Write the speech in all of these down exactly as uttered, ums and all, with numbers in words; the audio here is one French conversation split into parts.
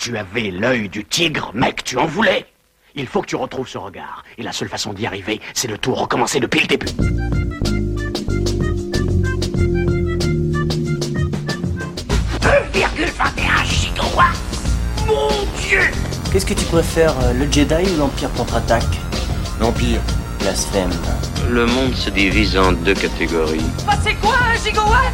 Tu avais l'œil du tigre, mec, tu en voulais. Il faut que tu retrouves ce regard. Et la seule façon d'y arriver, c'est de tout recommencer depuis le début. deux virgule vingt et un gigawatts. Mon Dieu! Qu'est-ce que tu préfères, le Jedi ou l'Empire contre-attaque? L'Empire. Blasphème. Le monde se divise en deux catégories. Bah c'est quoi un gigawatt?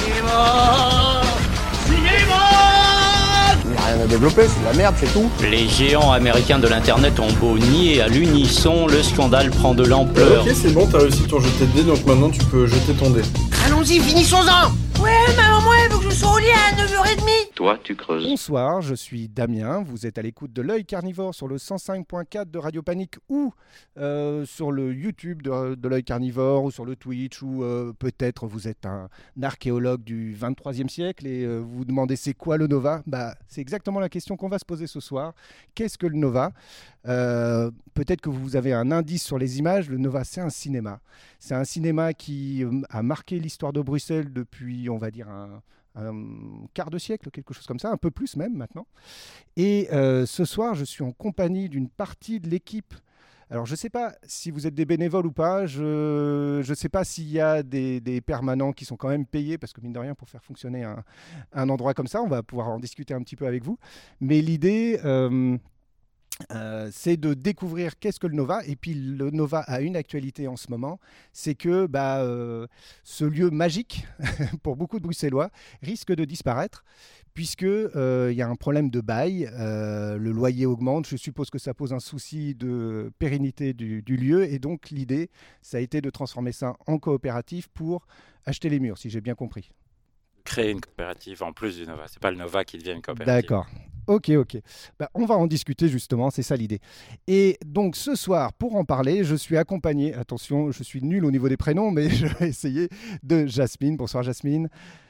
Cinéma! Cinéma! Il n'y a rien à développer, c'est de la merde, c'est tout. Les géants américains de l'internet ont beau nier à l'unisson, le scandale prend de l'ampleur. Ok, c'est bon, t'as réussi ton jeté de dés, donc maintenant tu peux jeter ton dé. Allons-y, finissons-en. Ouais, maman, moi, il faut que je sois au lit à neuf heures trente. Toi, tu creuses. Bonsoir, je suis Damien, vous êtes à l'écoute de l'œil carnivore sur le cent cinq point quatre de Radio Panique ou euh, sur le YouTube de, de l'œil carnivore ou sur le Twitch ou euh, peut-être vous êtes un, un archéologue du vingt-troisième siècle et euh, vous vous demandez c'est quoi le Nova? Bah, c'est exactement la question qu'on va se poser ce soir. Qu'est-ce que le Nova? euh, Peut-être que vous avez un indice sur les images, le Nova c'est un cinéma. C'est un cinéma qui euh, a marqué l'histoire de Bruxelles depuis, on va dire, un... un quart de siècle, quelque chose comme ça, un peu plus même maintenant. Et euh, ce soir, je suis en compagnie d'une partie de l'équipe. Alors, je ne sais pas si vous êtes des bénévoles ou pas, je ne sais pas s'il y a des, des permanents qui sont quand même payés, parce que mine de rien, pour faire fonctionner un, un endroit comme ça, on va pouvoir en discuter un petit peu avec vous. Mais l'idée... Euh, Euh, c'est de découvrir qu'est-ce que le Nova. Et puis le Nova a une actualité en ce moment, c'est que bah, euh, ce lieu magique pour beaucoup de Bruxellois risque de disparaître puisque euh, y a un problème de bail, euh, le loyer augmente, je suppose que ça pose un souci de pérennité du, du lieu et donc l'idée ça a été de transformer ça en coopérative pour acheter les murs, si j'ai bien compris. Créer une coopérative en plus du Nova. C'est pas le Nova qui devient une coopérative. D'accord. Ok, ok. Bah, on va en discuter justement, c'est ça l'idée. Et donc ce soir, pour en parler, je suis accompagné, attention, je suis nul au niveau des prénoms, mais je vais essayer, de Jasmine. Bonsoir Jasmine.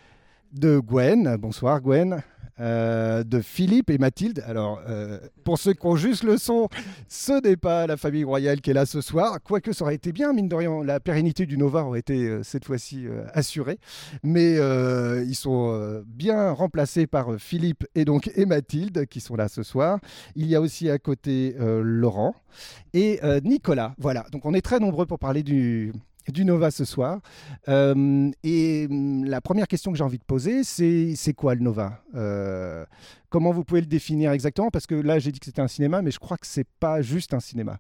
De Gwen. Bonsoir Gwen. Euh, de Philippe et Mathilde. Alors, euh, pour ceux qui ont juste le son, ce n'est pas la famille royale qui est là ce soir, quoique ça aurait été bien, mine de rien, la pérennité du Nova aurait été euh, cette fois-ci euh, assurée, mais euh, ils sont euh, bien remplacés par euh, Philippe et donc et Mathilde qui sont là ce soir. Il y a aussi à côté euh, Laurent et euh, Nicolas. Voilà, donc on est très nombreux pour parler du... du Nova ce soir. Euh, et la première question que j'ai envie de poser, c'est, c'est quoi le Nova? euh, Comment vous pouvez le définir exactement? Parce que là, j'ai dit que c'était un cinéma, mais je crois que c'est pas juste un cinéma.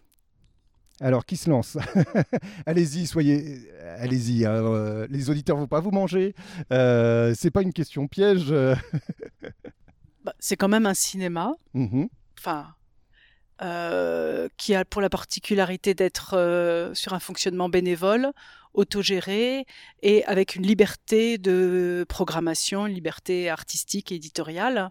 Alors, qui se lance? Allez-y, soyez... Allez-y, hein, euh, les auditeurs ne vont pas vous manger. Euh, c'est pas une question piège. Bah, c'est quand même un cinéma. Mm-hmm. Enfin... Euh, qui a pour la particularité d'être euh, sur un fonctionnement bénévole, autogéré et avec une liberté de programmation, une liberté artistique et éditoriale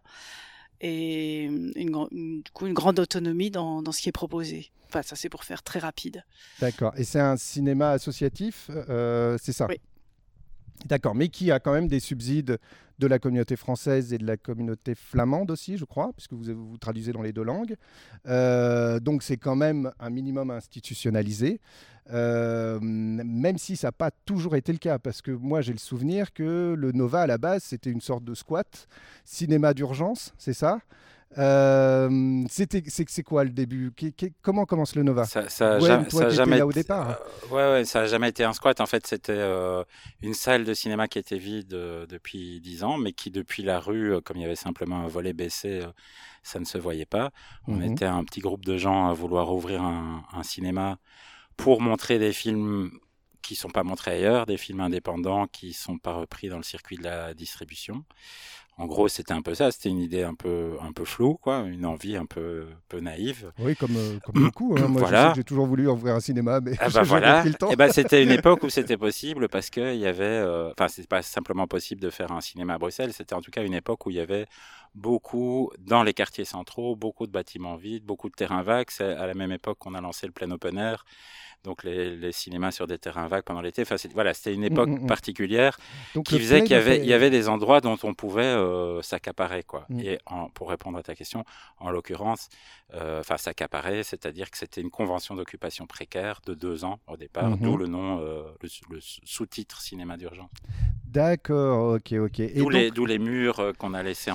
et une, une, du coup, une grande autonomie dans, dans ce qui est proposé. Enfin, ça c'est pour faire très rapide. D'accord. Et c'est un cinéma associatif, euh, c'est ça? Oui. D'accord, mais qui a quand même des subsides de la communauté française et de la communauté flamande aussi, je crois, puisque vous, vous traduisez dans les deux langues. Euh, donc c'est quand même un minimum institutionnalisé, euh, même si ça n'a pas toujours été le cas, parce que moi j'ai le souvenir que le Nova à la base c'était une sorte de squat, cinéma d'urgence, c'est ça? Euh, c'était, c'est, c'est quoi le début? Qu- qu- Comment commence le Nova? Ça, ça, Gwen, ja- toi ça qui jamais étais là au été- départ. euh, ouais, ouais, ça n'a jamais été un squat. En fait, c'était euh, une salle de cinéma qui était vide euh, depuis dix ans, mais qui, depuis la rue, euh, comme il y avait simplement un volet baissé, euh, ça ne se voyait pas. On Mhm. était un petit groupe de gens à vouloir ouvrir un, un cinéma pour montrer des films qui ne sont pas montrés ailleurs, des films indépendants qui ne sont pas repris dans le circuit de la distribution. En gros, c'était un peu ça, c'était une idée un peu, un peu floue, quoi, une envie un peu, peu naïve. Oui, comme, euh, comme beaucoup. Hein. Moi, Voilà. je sais que j'ai toujours voulu ouvrir un cinéma, mais Ah j'ai bah jamais voilà. pris le temps. Et bah c'était une époque où c'était possible parce que il y avait, enfin, euh, c'est pas simplement possible de faire un cinéma à Bruxelles, c'était en tout cas une époque où il y avait beaucoup dans les quartiers centraux, beaucoup de bâtiments vides, beaucoup de terrains vagues. C'est à la même époque qu'on a lancé le plein open air. Donc les, les cinémas sur des terrains vagues pendant l'été. Enfin, c'est, voilà, c'était une époque Mmh, mmh. particulière Donc, qui le faisait plein qu'il y avait, open- il y avait des endroits dont on pouvait euh, s'accaparer, quoi. Mmh. Et en, pour répondre à ta question, en l'occurrence, euh, enfin s'accaparer, c'est-à-dire que c'était une convention d'occupation précaire de deux ans au départ, Mmh. d'où le nom, euh, le, le sous-titre cinéma d'urgence. D'accord, ok, ok. Et D'où, donc, les, d'où les murs euh, qu'on a laissés en l'état,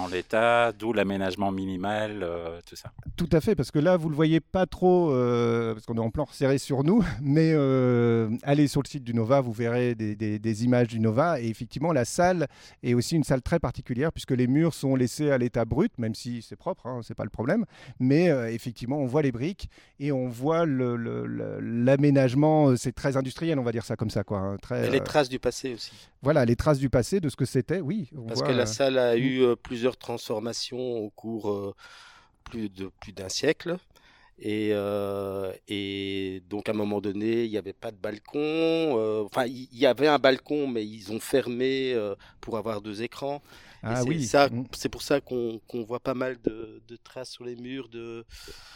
ça, d'où l'aménagement minimal, euh, tout ça. Tout à fait, parce que là, vous ne le voyez pas trop, euh, parce qu'on est en plan serré sur nous, mais euh, allez sur le site du Nova, vous verrez des, des, des images du Nova, et effectivement, la salle est aussi une salle très particulière, puisque les murs sont laissés à l'état brut, même si c'est propre, hein, c'est pas le problème, mais euh, effectivement, on voit les briques, et on voit le, le, le, l'aménagement, c'est très industriel, on va dire ça comme ça, quoi. Hein, très, et les traces euh, du passé aussi. Voilà, les traces du passé, de ce que c'était, oui. On Parce voit, que la euh, salle a eu euh, plusieurs transformations au cours euh, plus, de, plus d'un siècle. Et, euh, et donc à un moment donné, il n'y avait pas de balcon. Euh, enfin, il y, y avait un balcon, mais ils ont fermé euh, pour avoir deux écrans. Ah, et c'est, oui. ça, c'est pour ça qu'on, qu'on voit pas mal de, de traces sur les murs de,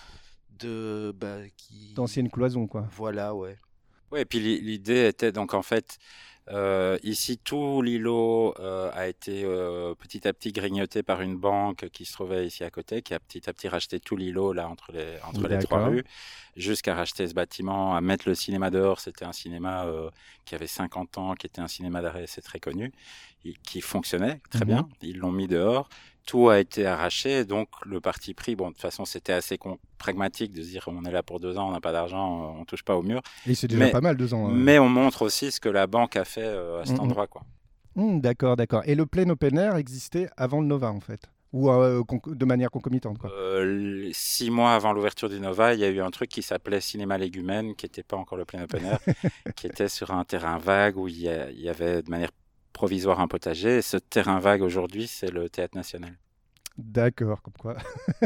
de, bah, qui... d'anciennes cloisons, quoi. Voilà, ouais. Oui, et puis l'idée était donc en fait, euh, ici tout l'îlot euh, a été euh, petit à petit grignoté par une banque qui se trouvait ici à côté, qui a petit à petit racheté tout l'îlot là entre les entre les trois rues, jusqu'à racheter ce bâtiment, à mettre le cinéma dehors. C'était un cinéma euh, qui avait cinquante ans, qui était un cinéma d'arrêt, c'est très connu, qui fonctionnait très mm-hmm. bien. Ils l'ont mis dehors. Tout a été arraché, donc le parti pris, bon, de toute façon, c'était assez con- pragmatique de se dire on est là pour deux ans, on n'a pas d'argent, on touche pas au mur. Et c'est déjà mais, pas mal, deux ans. Hein. Mais on montre aussi ce que la banque a fait euh, à cet mmh. endroit, quoi. Mmh, d'accord, d'accord. Et le plein open air existait avant le Nova, en fait, ou euh, con- de manière concomitante, quoi. Euh, six mois avant l'ouverture du Nova, il y a eu un truc qui s'appelait Cinéma Légumène, qui n'était pas encore le plein open air, qui était sur un terrain vague où il y, a, il y avait de manière provisoire un potager. Et ce terrain vague aujourd'hui, c'est le Théâtre National. D'accord, comme quoi.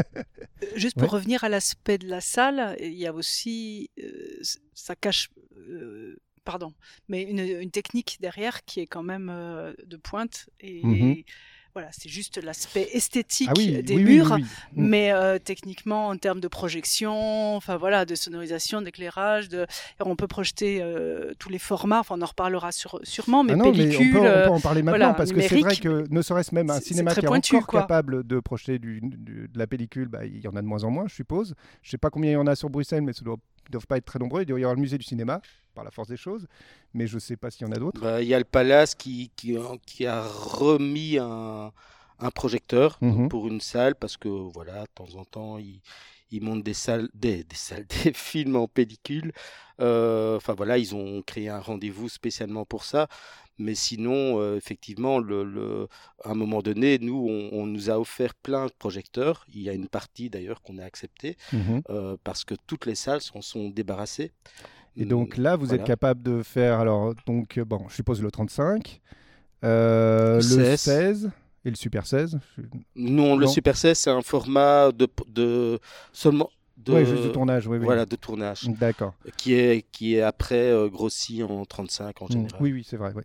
Juste pour ouais. revenir à l'aspect de la salle, il y a aussi, euh, ça cache, euh, pardon, mais une, une technique derrière qui est quand même euh, de pointe et, mm-hmm. et voilà, c'est juste l'aspect esthétique ah oui, des oui, murs, oui, oui, oui. mais euh, techniquement en termes de projection, enfin voilà, de sonorisation, d'éclairage, de... on peut projeter euh, tous les formats. Enfin, on en reparlera sur, sûrement, mais ah non, pellicule. Mais on, peut, on peut en parler maintenant voilà, parce que c'est vrai que ne serait-ce même un cinéma qui est pointu, encore quoi. capable de projeter du, du, de la pellicule, bah, il y en a de moins en moins, je suppose. Je ne sais pas combien il y en a sur Bruxelles, mais ça doit ils ne doivent pas être très nombreux. Il doit y avoir le musée du cinéma, par la force des choses, mais je ne sais pas s'il y en a d'autres. Bah, il y a le Palace qui, qui, qui a remis un, un projecteur mm-hmm. pour une salle, parce que voilà, de temps en temps, ils, ils montent des salles, des, des salles, des films en pellicule. Euh, enfin voilà, ils ont créé un rendez-vous spécialement pour ça. Mais sinon, euh, effectivement, le, le, à un moment donné, nous, on, on nous a offert plein de projecteurs. Il y a une partie d'ailleurs qu'on a acceptée mmh. euh, parce que toutes les salles s'en sont débarrassées. Et donc là, vous voilà. êtes capable de faire, alors, donc, bon, je suppose le trente-cinq, euh, le seize. seize et le Super seize. Non, non, le Super seize, c'est un format de, de seulement. De, ouais, juste de tournage, oui, oui. Voilà, de tournage. D'accord. Qui est, qui est après euh, grossi en trente-cinq en général. Oui, oui, c'est vrai. Oui.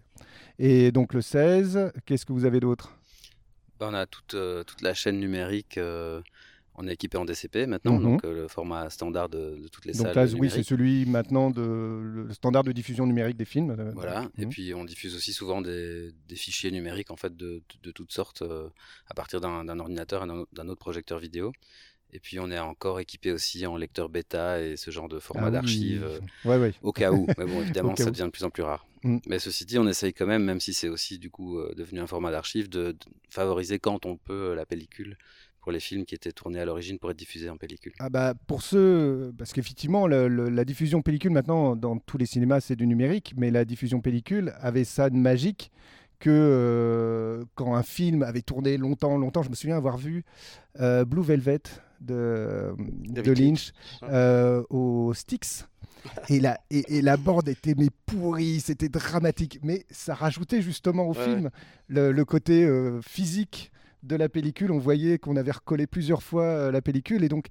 Et donc le seize, qu'est-ce que vous avez d'autre ? Ben, on a toute, euh, toute la chaîne numérique. Euh, on est équipé en D C P maintenant, mm-hmm. donc euh, le format standard de, de toutes les donc salles. Donc là, numériques. oui, c'est celui maintenant de le standard de diffusion numérique des films. Voilà. Mm-hmm. Et puis on diffuse aussi souvent des, des fichiers numériques en fait de, de, de toutes sortes euh, à partir d'un, d'un ordinateur et d'un, d'un autre projecteur vidéo. Et puis on est encore équipé aussi en lecteur bêta et ce genre de format ah d'archives oui. euh, ouais, ouais. au cas où. Mais bon, évidemment, ça où. devient de plus en plus rare. Mm. Mais ceci dit, on essaye quand même, même si c'est aussi du coup euh, devenu un format d'archives, de, de favoriser quand on peut la pellicule pour les films qui étaient tournés à l'origine pour être diffusés en pellicule. Ah bah pour ceux, parce qu'effectivement le, le, la diffusion pellicule maintenant dans tous les cinémas c'est du numérique, mais la diffusion pellicule avait ça de magique que euh, quand un film avait tourné longtemps, longtemps, je me souviens avoir vu euh, Blue Velvet de, de Lynch euh, au Styx. Et la, et, et la bande était mais pourrie, c'était dramatique, mais ça rajoutait justement au ouais. film le, le côté euh, physique de la pellicule. On voyait qu'on avait recollé plusieurs fois euh, la pellicule, et donc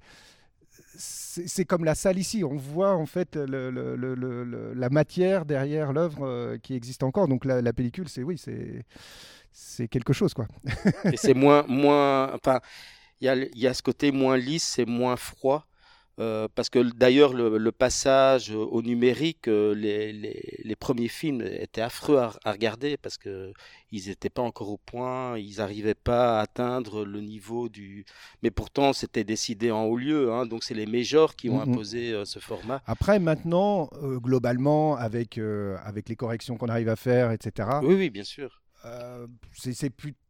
c'est, c'est comme la salle ici, on voit en fait le, le, le, le, la matière derrière l'œuvre euh, qui existe encore. Donc la, la pellicule, c'est oui, c'est c'est quelque chose quoi. Et c'est moins moins, enfin il y a il y a ce côté moins lisse, c'est moins froid. Euh, parce que d'ailleurs le, le passage au numérique, euh, les, les, les premiers films étaient affreux à, à regarder parce que ils n'étaient pas encore au point, ils n'arrivaient pas à atteindre le niveau du. Mais pourtant c'était décidé en haut lieu, hein, donc c'est les majors qui ont mmh. imposé euh, ce format. Après maintenant, euh, globalement avec euh, avec les corrections qu'on arrive à faire, et cetera. Oui oui bien sûr. Euh, c'est, c'est plus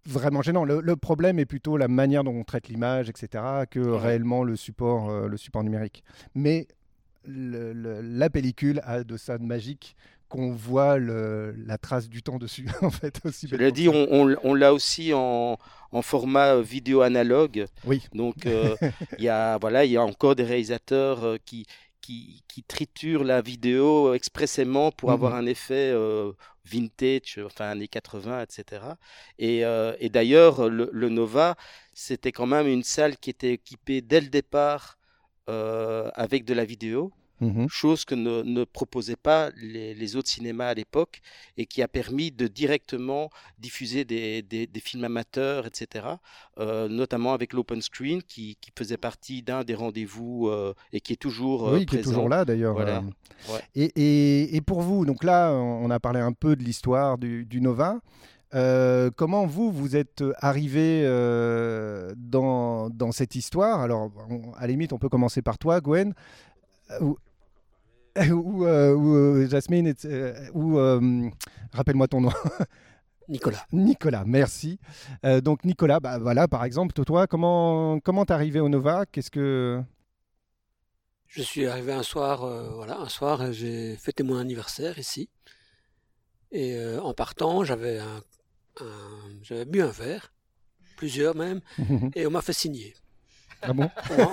vraiment gênant. Le, le problème est plutôt la manière dont on traite l'image, et cetera, que ouais. réellement le support, euh, le support numérique. Mais le, le, la pellicule a de ça de magique qu'on voit le, la trace du temps dessus, en fait. Aussi Je l'ai dit, on, on, on l'a aussi en, en format vidéo analogue. Oui. Donc, il euh, y a, voilà, y a encore des réalisateurs euh, qui, qui, qui triturent la vidéo expressément pour mm-hmm. avoir un effet euh, vintage, enfin années quatre-vingts, et cetera. Et, euh, et d'ailleurs, le, le Nova, c'était quand même une salle qui était équipée dès le départ euh, avec de la vidéo. Mmh. Chose que ne, ne proposaient pas les, les autres cinémas à l'époque et qui a permis de directement diffuser des, des, des films amateurs, et cetera. Euh, notamment avec l'open screen qui, qui faisait partie d'un des rendez-vous euh, et qui est toujours euh, oui, présent. qui est toujours là d'ailleurs. Voilà. Euh, ouais. et, et, et pour vous, donc là, on a parlé un peu de l'histoire du, du Nova. Euh, comment vous, vous êtes arrivé euh, dans, dans cette histoire? Alors, on, à la limite, on peut commencer par toi, Gwen. Ou, ou, euh, ou Jasmine, euh, ou euh, rappelle-moi ton nom. Nicolas. Nicolas, merci. Euh, donc Nicolas, bah, voilà, par exemple, toi, comment comment t'es arrivé au Nova? Qu'est-ce que Je suis arrivé un soir, euh, voilà, un soir, j'ai fêté mon anniversaire ici, et euh, en partant, j'avais un, un, j'avais bu un verre, plusieurs même, et on m'a fait signer. Ah bon?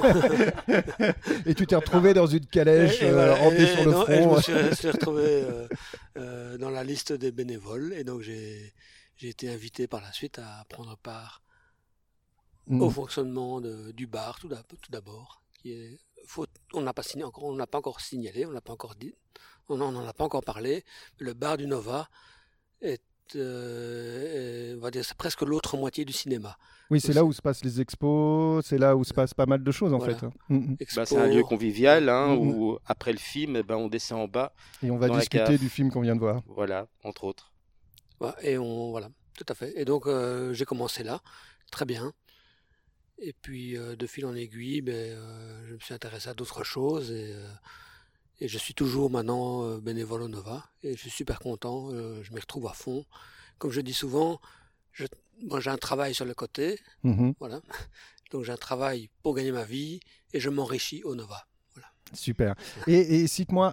Et tu t'es retrouvé dans une calèche et, et voilà, euh, remplie sur le non, front. Et je me suis, je suis retrouvé euh, euh, dans la liste des bénévoles et donc j'ai, j'ai été invité par la suite à prendre part mmh. au fonctionnement de, du bar tout d'abord. Qui est, faut, on n'a pas signé encore, on n'a pas encore signalé, on n'a pas encore dit, on n'en a pas encore parlé. Le bar du Nova est Euh, on va dire c'est presque l'autre moitié du cinéma. Oui, c'est aussi. Là où se passent les expos, c'est là où se passe pas mal de choses en voilà. fait. Mmh. Bah, c'est un lieu convivial hein, mmh. où après le film, eh ben, on descend en bas. Et on va discuter du film qu'on vient de voir. Voilà, entre autres. Ouais, et on, voilà, tout à fait. Et donc euh, j'ai commencé là, très bien. Et puis euh, de fil en aiguille, ben, euh, je me suis intéressé à d'autres choses et euh, Et je suis toujours maintenant euh, bénévole au Nova et je suis super content, euh, je m'y retrouve à fond. Comme je dis souvent, je, moi j'ai un travail sur le côté, mmh. voilà. Donc j'ai un travail pour gagner ma vie et je m'enrichis au Nova. Voilà. Super. Et, et cite-moi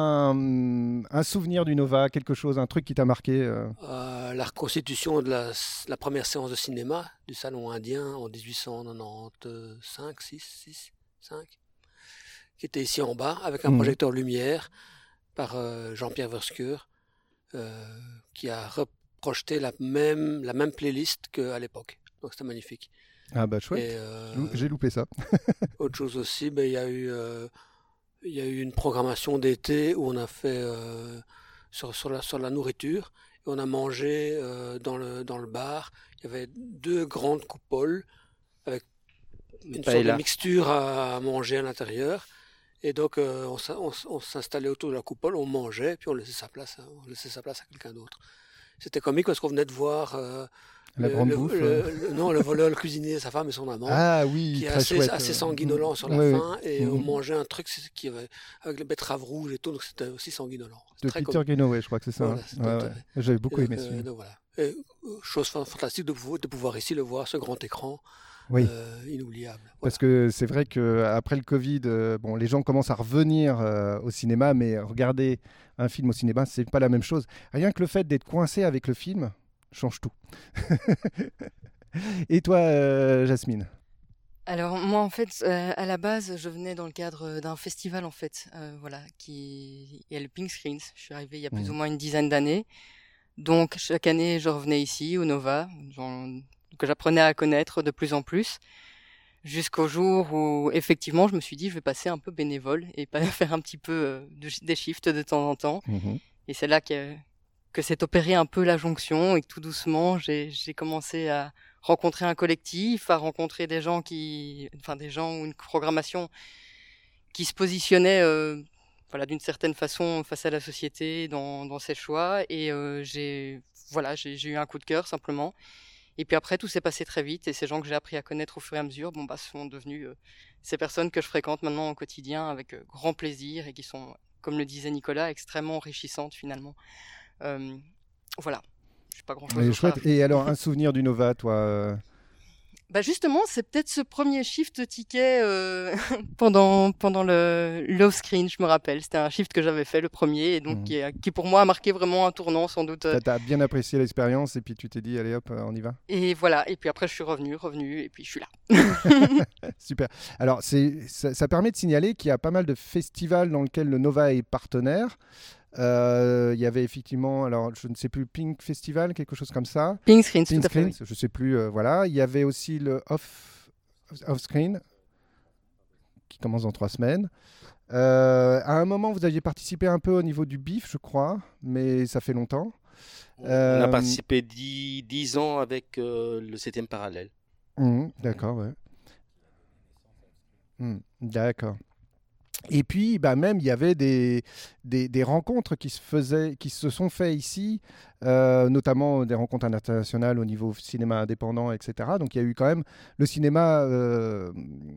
un, un souvenir du Nova, quelque chose, un truc qui t'a marqué euh... Euh, la reconstitution de la, la première séance de cinéma du Salon indien en dix-huit cent quatre-vingt-quinze, six, six, cinq qui était ici en bas, avec un mmh. projecteur lumière par euh, Jean-Pierre Verscure, euh, qui a reprojeté la même, la même playlist qu'à l'époque. Donc c'était magnifique. Ah bah chouette, et, euh, j'ai loupé ça. Autre chose aussi, il ben, y a eu, euh, y a eu une programmation d'été où on a fait euh, sur, sur, la, sur la nourriture, et on a mangé euh, dans, le, dans le bar. Il y avait deux grandes coupoles avec une sorte de mixture à manger à l'intérieur. Et donc, euh, on, on, on s'installait autour de la coupole, on mangeait, puis on laissait sa place, hein, on laissait sa place à quelqu'un d'autre. C'était comique parce qu'on venait de voir euh, la le, grande le, bouffe, le, hein. le, non, le voleur, le cuisinier, sa femme et son amant, ah, oui, qui est très assez, chouette. assez sanguinolent sur la oui, fin, oui. et mmh. on mangeait un truc qui avait, avec les betteraves rouges et tout, donc c'était aussi sanguinolent. De Peter Greenaway, je crois que c'est ça. Voilà, hein. ouais, ouais. J'avais beaucoup et aimé donc, ce film. euh, donc, voilà. Et, chose fantastique de pouvoir, de pouvoir ici le voir, ce grand écran. Oui. Euh, inoubliable. Voilà. Parce que c'est vrai qu'après le Covid, euh, bon, les gens commencent à revenir euh, au cinéma, mais regarder un film au cinéma, c'est pas la même chose. Rien que le fait d'être coincé avec le film change tout. Et toi, euh, Jasmine? Alors moi, en fait, euh, à la base, je venais dans le cadre d'un festival, en fait, euh, voilà, qui il y a le Pink Screens. Je suis arrivée il y a plus mmh. ou moins une dizaine d'années. Donc chaque année, je revenais ici au Nova. Genre, que j'apprenais à connaître de plus en plus, jusqu'au jour où, effectivement, je me suis dit, je vais passer un peu bénévole et pas faire un petit peu euh, de, des shifts de temps en temps. Mmh. Et c'est là que, que s'est opérée un peu la jonction et que tout doucement, j'ai, j'ai commencé à rencontrer un collectif, à rencontrer des gens qui, enfin, des gens ou une programmation qui se positionnait, euh, voilà, d'une certaine façon face à la société dans, dans ses choix. Et euh, j'ai, voilà, j'ai, j'ai eu un coup de cœur, simplement. Et puis après, tout s'est passé très vite et ces gens que j'ai appris à connaître au fur et à mesure bon, bah, sont devenus euh, ces personnes que je fréquente maintenant au quotidien avec euh, grand plaisir et qui sont, comme le disait Nicolas, extrêmement enrichissantes finalement. Euh, voilà. j'ai pas grand-chose d'autre chouette. à faire. Et alors, un souvenir du Nova, toi euh... Bah justement, c'est peut-être ce premier shift ticket euh, pendant pendant le l'off-screen, je me rappelle. C'était un shift que j'avais fait, le premier, et donc mmh. qui, a, qui pour moi a marqué vraiment un tournant, sans doute. Ça t'a bien apprécié l'expérience, et puis tu t'es dit, allez hop, on y va. Et voilà, et puis après je suis revenu, revenu, et puis je suis là. Super. Alors, c'est, ça, ça permet de signaler qu'il y a pas mal de festivals dans lesquels le Nova est partenaire. Euh, il y avait effectivement, alors je ne sais plus, Pink Festival, quelque chose comme ça. Pink Screens, Pink tout à fait. Screens, je ne sais plus, euh, voilà. Il y avait aussi le Off, off Screen, qui commence dans trois semaines. Euh, à un moment, vous aviez participé un peu au niveau du B I F, je crois, mais ça fait longtemps. On euh, a participé dix ans avec euh, le septième parallèle. Mmh, d'accord, ouais. Mmh, d'accord. Et puis, bah, même, il y avait des, des, des rencontres qui se, faisaient, qui se sont faites ici, euh, notamment des rencontres internationales au niveau cinéma indépendant, et cetera. Donc, il y a eu quand même... Le cinéma euh,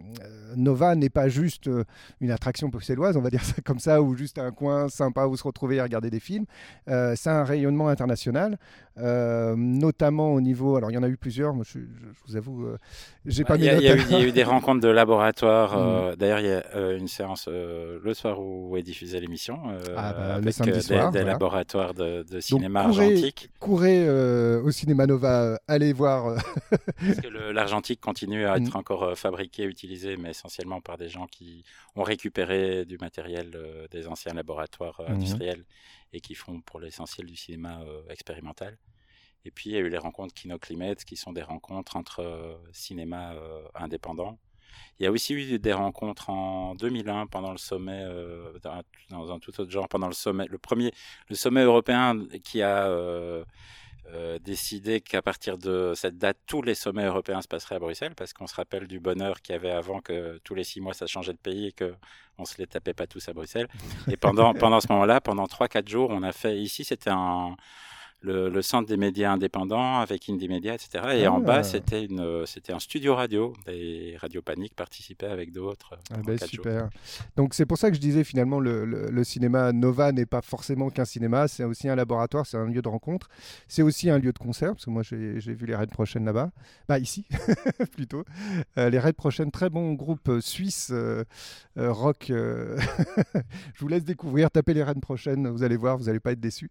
Nova n'est pas juste une attraction bruxelloise, on va dire ça comme ça, ou juste un coin sympa où se retrouver et regarder des films. Euh, c'est un rayonnement international, euh, notamment au niveau... Alors, il y en a eu plusieurs, moi, je, je, je vous avoue, euh, j'ai pas mis Il y, notes. y, y a eu des rencontres de laboratoire. Euh, mmh. D'ailleurs, il y a euh, une séance euh, le soir où est diffusée l'émission, euh, ah bah, avec le samedi des, soir, des voilà. laboratoires de, de cinéma Donc, courez, argentique. Courez euh, au Cinéma Nova, euh, allez voir. Euh... Parce que le, l'argentique continue à être mmh. encore euh, fabriqué, utilisé, mais essentiellement par des gens qui ont récupéré du matériel euh, des anciens laboratoires euh, mmh. industriels et qui font pour l'essentiel du cinéma euh, expérimental. Et puis, il y a eu les rencontres Kinoclimate, qui sont des rencontres entre euh, cinéma euh, indépendants. Il y a aussi eu des rencontres en deux mille un, pendant le sommet, euh, dans, dans un tout autre genre, pendant le sommet, le premier, le sommet européen qui a euh, euh, décidé qu'à partir de cette date, tous les sommets européens se passeraient à Bruxelles, parce qu'on se rappelle du bonheur qu'il y avait avant que tous les six mois ça changeait de pays et qu'on ne se les tapait pas tous à Bruxelles. Et pendant, pendant ce moment-là, pendant trois quatre jours, on a fait, ici c'était un... Le, le centre des médias indépendants avec Indie Media, et cetera. Et ah. en bas, c'était, une, c'était un studio radio. Et Radio Panique participait avec d'autres. Ah ben super. Jours. Donc c'est pour ça que je disais finalement, le, le, le cinéma Nova n'est pas forcément qu'un cinéma, c'est aussi un laboratoire, c'est un lieu de rencontre. C'est aussi un lieu de concert, parce que moi j'ai, j'ai vu les Raids Prochaines là-bas. Bah ici, plutôt. Euh, les Raids Prochaines, très bon groupe euh, suisse, euh, euh, rock. Euh... je vous laisse découvrir, tapez les Raids Prochaines, vous allez voir, vous n'allez pas être déçus.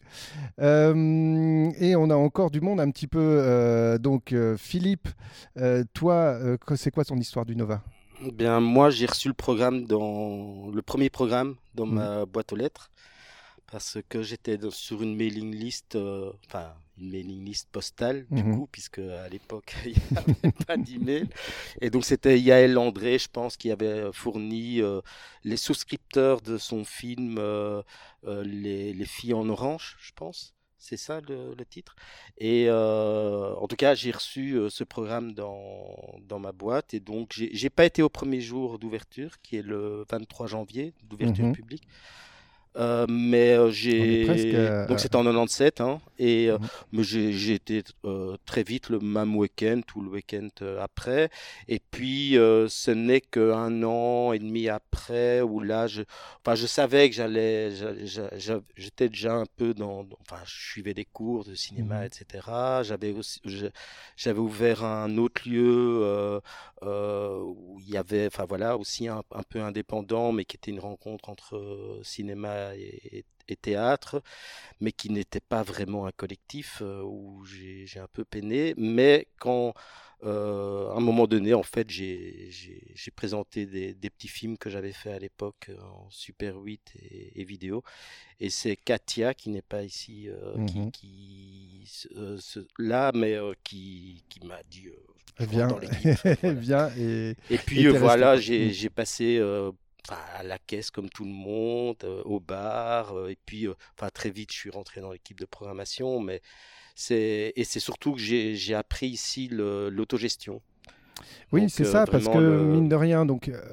Euh, Et on a encore du monde un petit peu. Euh, donc, euh, Philippe, euh, toi, euh, c'est quoi ton histoire du Nova ? Bien, moi, j'ai reçu le programme dans le premier programme dans mmh. ma boîte aux lettres parce que j'étais dans, sur une mailing list, euh, enfin une mailing list postale du mmh. coup, puisque à l'époque il n'y avait pas d'email. Et donc c'était Yael André, je pense, qui avait fourni euh, les souscripteurs de son film euh, euh, les, les filles en orange, je pense. C'est ça le, le titre. Et euh, en tout cas, j'ai reçu euh, ce programme dans, dans ma boîte. Et donc, j'ai, j'ai pas été au premier jour d'ouverture, qui est le vingt-trois janvier, d'ouverture mmh. publique. Euh, mais euh, j'ai presque, euh, donc c'était en quatre-vingt-dix-sept hein, et euh, mmh. mais j'ai, j'ai été euh, très vite le même week-end ou le week-end euh, après et puis euh, ce n'est qu'un an et demi après où là je enfin je savais que j'allais j'étais déjà un peu dans, dans enfin je suivais des cours de cinéma mmh. etc. J'avais aussi je, j'avais ouvert un autre lieu euh, euh, où il y avait enfin voilà aussi un, un peu indépendant mais qui était une rencontre entre euh, cinéma Et, et théâtre, mais qui n'était pas vraiment un collectif euh, où j'ai, j'ai un peu peiné. Mais quand, euh, à un moment donné, en fait, j'ai, j'ai, j'ai présenté des, des petits films que j'avais fait à l'époque en Super huit et, et vidéo. Et c'est Katia, qui n'est pas ici, euh, mm-hmm. qui, qui euh, ce, là, mais euh, qui, qui m'a dit euh, viens, dans l'équipe. Voilà. Viens et, et puis euh, voilà, j'ai, j'ai passé. Euh, à la caisse comme tout le monde, euh, au bar, euh, et puis euh, enfin, très vite je suis rentré dans l'équipe de programmation, mais c'est, et c'est surtout que j'ai, j'ai appris ici le, l'autogestion. Oui, donc, c'est euh, ça, parce que le... mine de rien, donc, euh,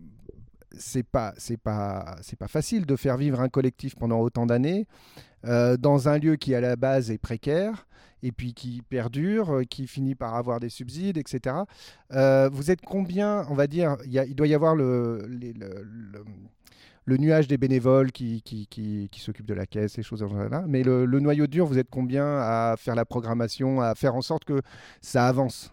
c'est pas, c'est pas, c'est pas facile de faire vivre un collectif pendant autant d'années, euh, dans un lieu qui à la base est précaire, et puis qui perdure, qui finit par avoir des subsides, et cetera. Euh, vous êtes combien, on va dire, il, y a, il doit y avoir le, les, le, le, le nuage des bénévoles qui, qui, qui, qui s'occupent de la caisse, les choses comme ça. Mais le, le noyau dur, vous êtes combien à faire la programmation, à faire en sorte que ça avance?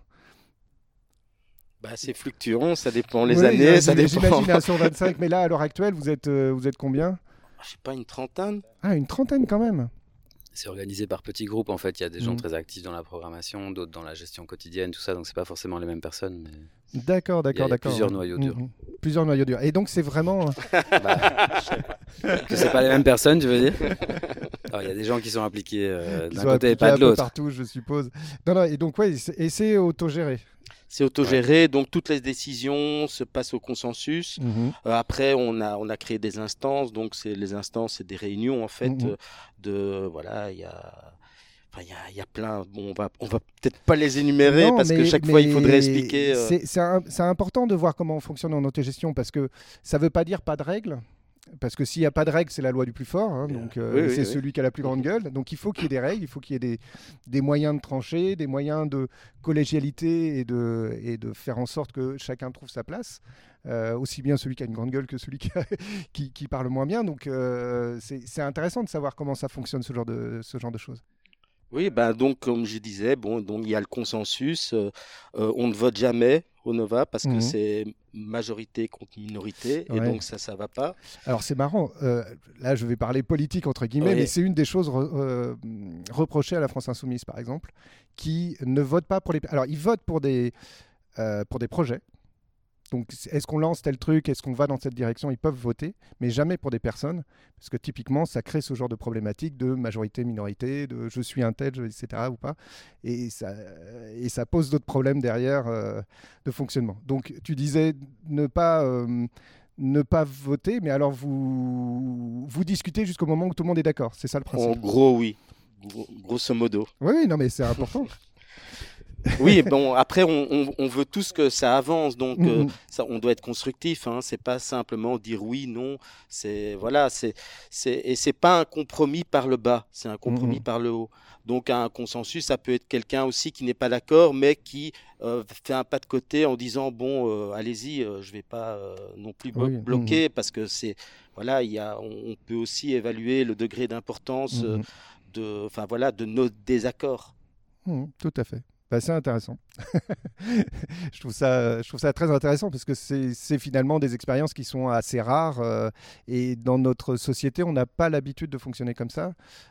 Bah, c'est fluctuant, ça dépend les oui, années, ça dépend. J'imagine à cent vingt-cinq, mais là, à l'heure actuelle, vous êtes, euh, vous êtes combien? Je sais pas, une trentaine. Ah, une trentaine quand même. C'est organisé par petits groupes, en fait. Il y a des gens Mmh. très actifs dans la programmation, d'autres dans la gestion quotidienne, tout ça. Donc, c'est pas forcément les mêmes personnes. Mais... D'accord, d'accord, il y a, d'accord. Il y a plusieurs noyaux durs. Mmh. Plusieurs noyaux durs. Et donc, c'est vraiment... bah, que c'est pas les mêmes personnes, tu veux dire? Alors, il y a des gens qui sont impliqués euh, d'un côté et pas de l'autre. Partout, je suppose. Non, non, et donc, ouais, et c'est autogéré. C'est autogéré, ouais. Donc toutes les décisions se passent au consensus. Mmh. Euh, après, on a, on a créé des instances, donc c'est, les instances, c'est des réunions en fait. Mmh. De, voilà, il y a... Il y, a, il y a plein, bon, on va, on va peut-être pas les énumérer non, parce mais, que chaque fois il faudrait expliquer. Euh... C'est, c'est, un, c'est important de voir comment fonctionne en autogestion parce que ça veut pas dire pas de règles. Parce que s'il n'y a pas de règles, c'est la loi du plus fort. Hein, donc, euh, oui, oui, c'est oui. celui qui a la plus grande gueule. Donc, il faut qu'il y ait des règles, il faut qu'il y ait des, des moyens de trancher, des moyens de collégialité et de, et de faire en sorte que chacun trouve sa place. Euh, aussi bien celui qui a une grande gueule que celui qui, a, qui, qui parle moins bien. Donc, euh, c'est, c'est intéressant de savoir comment ça fonctionne, ce genre de, ce genre de choses. Oui, bah donc comme je disais, bon, donc il y a le consensus. Euh, euh, on ne vote jamais au Nova parce que mmh. c'est majorité contre minorité et ouais. donc ça, ça va pas. Alors c'est marrant. Euh, là, je vais parler politique entre guillemets, oui. mais c'est une des choses re, euh, reprochées à la France Insoumise, par exemple, qui ne vote pas pour les. Alors ils votent pour des euh, pour des projets. Donc, est-ce qu'on lance tel truc, est-ce qu'on va dans cette direction? Ils peuvent voter, mais jamais pour des personnes, parce que typiquement, ça crée ce genre de problématique de majorité-minorité, de je suis un tel, et cetera ou pas, et ça, et ça pose d'autres problèmes derrière euh, de fonctionnement. Donc, tu disais ne pas, euh, ne pas voter, mais alors vous, vous discutez jusqu'au moment où tout le monde est d'accord, c'est ça le principe? En gros, oui, Gros, grosso modo. Oui, non, mais c'est important. Oui, bon, après, on, on, on veut tous que ça avance, donc mmh. euh, ça, on doit être constructif. Hein, c'est pas simplement dire oui, non. C'est voilà, c'est, c'est et c'est pas un compromis par le bas, c'est un compromis mmh. par le haut. Donc un consensus, ça peut être quelqu'un aussi qui n'est pas d'accord, mais qui euh, fait un pas de côté en disant bon, euh, allez-y, euh, je vais pas euh, non plus blo- oui. bloquer mmh. parce que c'est voilà, il y a, on, on peut aussi évaluer le degré d'importance mmh. euh, de, enfin voilà, de nos désaccords. Mmh, tout à fait. Bah, c'est intéressant. je, trouve ça, je trouve ça très intéressant parce que c'est, c'est finalement des expériences qui sont assez rares euh, et dans notre société, on n'a pas l'habitude de fonctionner comme ça.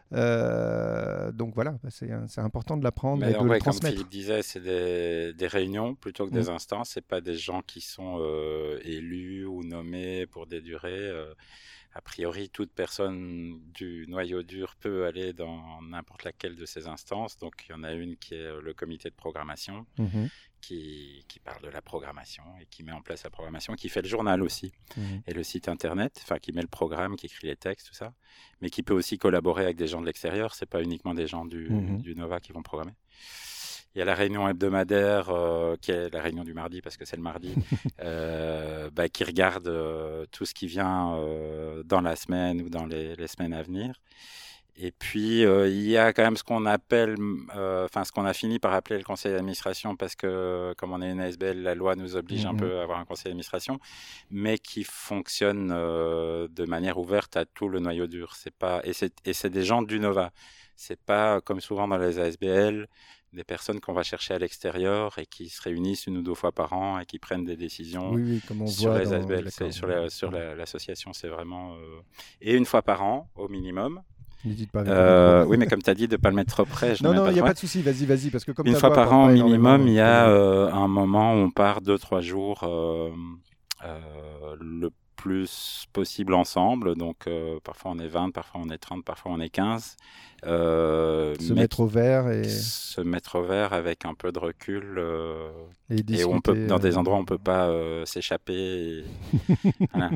Euh, donc voilà, bah, c'est, c'est important de l'apprendre Mais et en de vrai, le transmettre. Comme Philippe disait, c'est des, des réunions plutôt que des mmh. instances. Ce n'est pas des gens qui sont euh, élus ou nommés pour des durées. Euh, A priori, toute personne du noyau dur peut aller dans n'importe laquelle de ces instances. Donc, il y en a une qui est le comité de programmation, mmh. qui, qui parle de la programmation et qui met en place la programmation, qui fait le journal aussi, mmh. et le site internet, enfin, qui met le programme, qui écrit les textes, tout ça, mais qui peut aussi collaborer avec des gens de l'extérieur. Ce n'est pas uniquement des gens du, mmh. du Nova qui vont programmer. Il y a la réunion hebdomadaire, euh, qui est la réunion du mardi, parce que c'est le mardi, euh, bah, qui regarde euh, tout ce qui vient euh, dans la semaine ou dans les, les semaines à venir. Et puis, euh, il y a quand même ce qu'on appelle, enfin, euh, ce qu'on a fini par appeler le conseil d'administration, parce que, comme on est une A S B L, la loi nous oblige mmh. un peu à avoir un conseil d'administration, mais qui fonctionne euh, de manière ouverte à tout le noyau dur. C'est pas, et, c'est, et c'est des gens du Nova. C'est pas, comme souvent dans les A S B L, des personnes qu'on va chercher à l'extérieur et qui se réunissent une ou deux fois par an et qui prennent des décisions oui, oui, comme on sur voit les dans... A S B L. C'est, sur la, sur la, l'association, c'est vraiment... Euh... Et une fois par an, au minimum. Ne dites pas euh, oui, mais comme tu as dit, de ne pas le mettre trop près. Je non, non, il n'y a pas de souci, vas-y, vas-y. Parce que comme une fois par an, au minimum, il y a euh, un moment où on part deux, trois jours euh, euh, le plus possible ensemble. Donc, euh, parfois on est vingt, parfois on est trente, parfois on est quinze. Euh, se mettre au vert et se mettre au vert avec un peu de recul euh, et, et on peut dans des endroits où on peut pas euh, s'échapper et... voilà.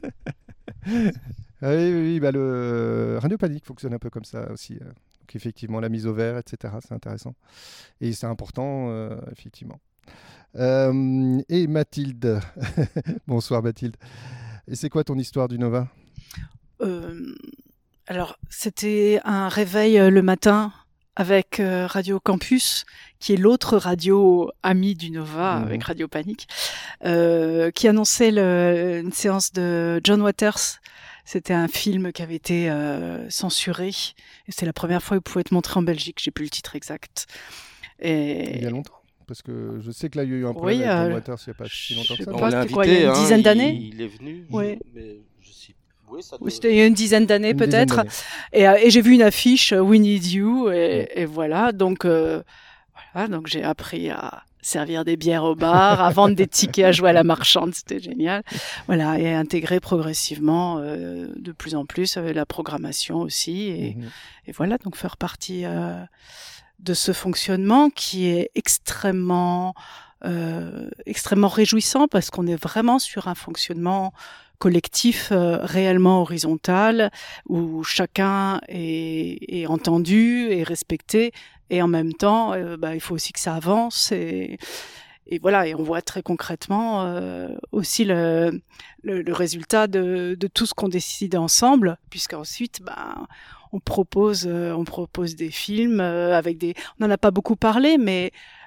Ah oui, oui, oui bah le Radio Panique fonctionne un peu comme ça aussi. Donc effectivement la mise au vert, et cetera. C'est intéressant et c'est important euh, effectivement. Euh, et Mathilde, bonsoir Mathilde. Et c'est quoi ton histoire du Nova ? euh... Alors, c'était un réveil euh, le matin avec euh, Radio Campus, qui est l'autre radio amie du Nova, mmh. avec Radio Panique, euh, qui annonçait le, une séance de John Waters. C'était un film qui avait été euh, censuré. Et c'est la première fois qu'il pouvait être montré en Belgique. J'ai plus le titre exact. Et... Il y a longtemps. Parce que je sais que là, il y a eu un problème oui, avec John euh, Waters il n'y a pas si longtemps que ça. On l'a invité, quoi, il y a une dizaine hein, d'années. Il, il est venu. Oui. Mais je sais. Oui, ça oui, c'était il y a une dizaine d'années une peut-être. Dizaine d'années. Et, et j'ai vu une affiche We Need You et, et voilà. Donc euh, voilà. Donc j'ai appris à servir des bières au bar, à vendre des tickets, à jouer à la marchande. C'était génial. Voilà, et à intégrer progressivement euh, de plus en plus avec la programmation aussi. Et, mm-hmm. et voilà, donc faire partie euh, de ce fonctionnement qui est extrêmement, euh, extrêmement réjouissant parce qu'on est vraiment sur un fonctionnement collectif euh, réellement horizontal où chacun est, est entendu et respecté et en même temps euh, bah, il faut aussi que ça avance et, et voilà et on voit très concrètement euh, aussi le, le, le résultat de, de tout ce qu'on décide ensemble puisqu'ensuite bah, on propose euh, on propose des films euh, avec des on n'en a pas beaucoup parlé mais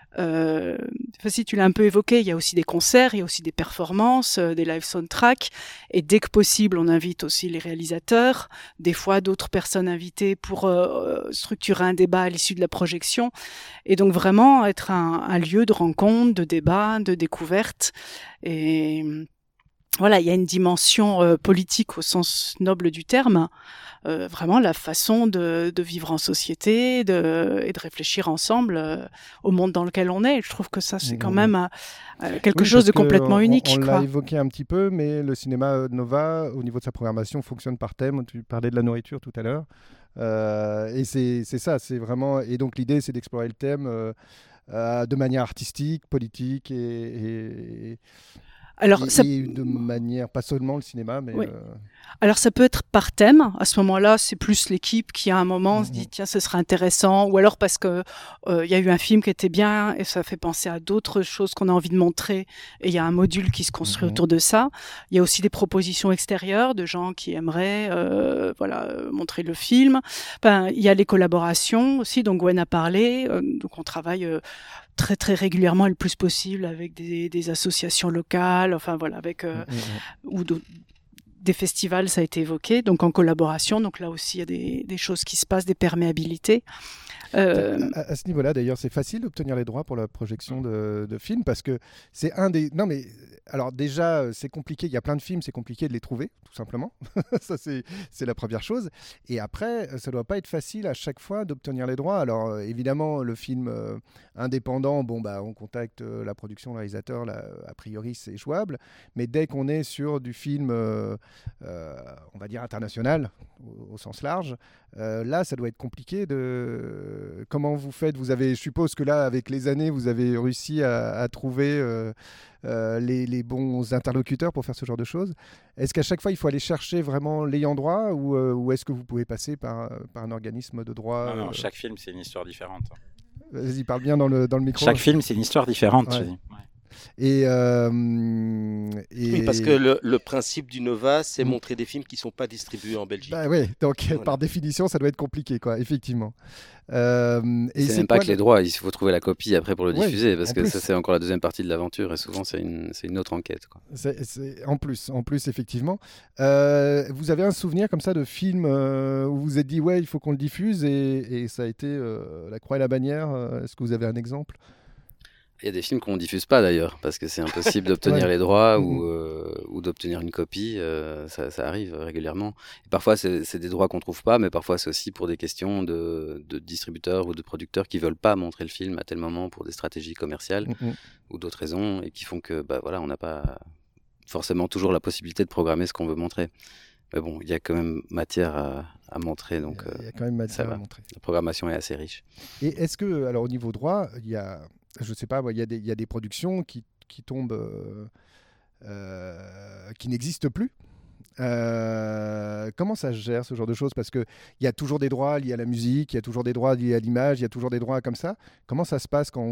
Euh, si tu l'as un peu évoqué, il y a aussi des concerts, il y a aussi des performances, euh, des live soundtracks, et dès que possible, on invite aussi les réalisateurs, des fois d'autres personnes invitées pour euh, structurer un débat à l'issue de la projection, et donc vraiment être un, un lieu de rencontre, de débat, de découverte, et voilà, il y a une dimension euh, politique au sens noble du terme, euh, vraiment la façon de, de vivre en société de, et de réfléchir ensemble euh, au monde dans lequel on est. Je trouve que ça, c'est quand même euh, quelque oui, chose de complètement on, unique. On, on quoi. l'a évoqué un petit peu, mais le cinéma Nova, au niveau de sa programmation, fonctionne par thème. Tu parlais de la nourriture tout à l'heure. Euh, et c'est, c'est ça, c'est vraiment... Et donc l'idée, c'est d'explorer le thème euh, euh, de manière artistique, politique et... et... Alors, et, ça... et de manière, pas seulement le cinéma, mais... Oui. Euh... Alors, ça peut être par thème. À ce moment-là, c'est plus l'équipe qui, à un moment, mmh. se dit, tiens, ce serait intéressant. Ou alors parce que euh, y a eu un film qui était bien et ça fait penser à d'autres choses qu'on a envie de montrer. Et il y a un module qui se construit mmh. autour de ça. Il y a aussi des propositions extérieures de gens qui aimeraient euh, voilà, montrer le film. Enfin, il y a les collaborations aussi, dont Gwen a parlé. Euh, donc, on travaille... Euh, très très régulièrement et le plus possible avec des, des associations locales, enfin voilà, avec euh, mmh. ou de, des festivals, ça a été évoqué, donc en collaboration, donc là aussi il y a des, des choses qui se passent, des perméabilités. Euh... À, à ce niveau-là, d'ailleurs, c'est facile d'obtenir les droits pour la projection de, de films parce que c'est un des... Non mais, alors déjà, c'est compliqué, il y a plein de films, c'est compliqué de les trouver, tout simplement. Ça, c'est, c'est la première chose. Et après, ça ne doit pas être facile à chaque fois d'obtenir les droits. Alors, euh, évidemment, le film euh, indépendant, bon, bah, on contacte euh, la production, le réalisateur, là, a priori, c'est jouable. Mais dès qu'on est sur du film, euh, euh, on va dire, international, au, au sens large, euh, là, ça doit être compliqué de... Comment vous faites ? Vous avez, je suppose que là, avec les années, vous avez réussi à, à trouver euh, euh, les, les bons interlocuteurs pour faire ce genre de choses. Est-ce qu'à chaque fois, il faut aller chercher vraiment l'ayant droit ou, euh, ou est-ce que vous pouvez passer par, par un organisme de droit ? Non, non, euh... chaque film, c'est une histoire différente. Vas-y, parle bien dans le, dans le micro. Chaque film, c'est une histoire différente. Ouais. Je dis. Ouais. Et, euh, et... Oui, parce que le, le principe du Nova, c'est mmh. montrer des films qui ne sont pas distribués en Belgique. Bah oui, donc voilà. Par définition, ça doit être compliqué, quoi, effectivement. Euh, et c'est, c'est même pas que le... les droits, il faut trouver la copie après pour le diffuser, ouais, parce que plus. ça c'est encore la deuxième partie de l'aventure et souvent c'est une, c'est une autre enquête. Quoi. C'est, c'est, en plus, en plus effectivement. Euh, vous avez un souvenir comme ça de film euh, où vous vous êtes dit ouais il faut qu'on le diffuse et, et ça a été euh, la croix et la bannière. Euh, est-ce que vous avez un exemple ? Il y a des films qu'on ne diffuse pas d'ailleurs, parce que c'est impossible d'obtenir ouais. les droits ou, euh, ou d'obtenir une copie, euh, ça, ça arrive régulièrement. Et parfois c'est, c'est des droits qu'on ne trouve pas, mais parfois c'est aussi pour des questions de, de distributeurs ou de producteurs qui ne veulent pas montrer le film à tel moment pour des stratégies commerciales mm-hmm. ou d'autres raisons, et qui font que bah, voilà, on n'a pas forcément toujours la possibilité de programmer ce qu'on veut montrer. Mais bon, il y a quand même matière à, à montrer, donc il y a, il y a quand même matière à montrer. La programmation est assez riche. Et est-ce que, alors au niveau droit, il y a... Je sais pas, il y, y a des productions qui, qui tombent, euh, euh, qui n'existent plus. Euh, comment ça se gère ce genre de choses ? Parce qu'il y a toujours des droits liés à la musique, il y a toujours des droits liés à l'image, il y a toujours des droits comme ça. Comment ça se passe quand on f...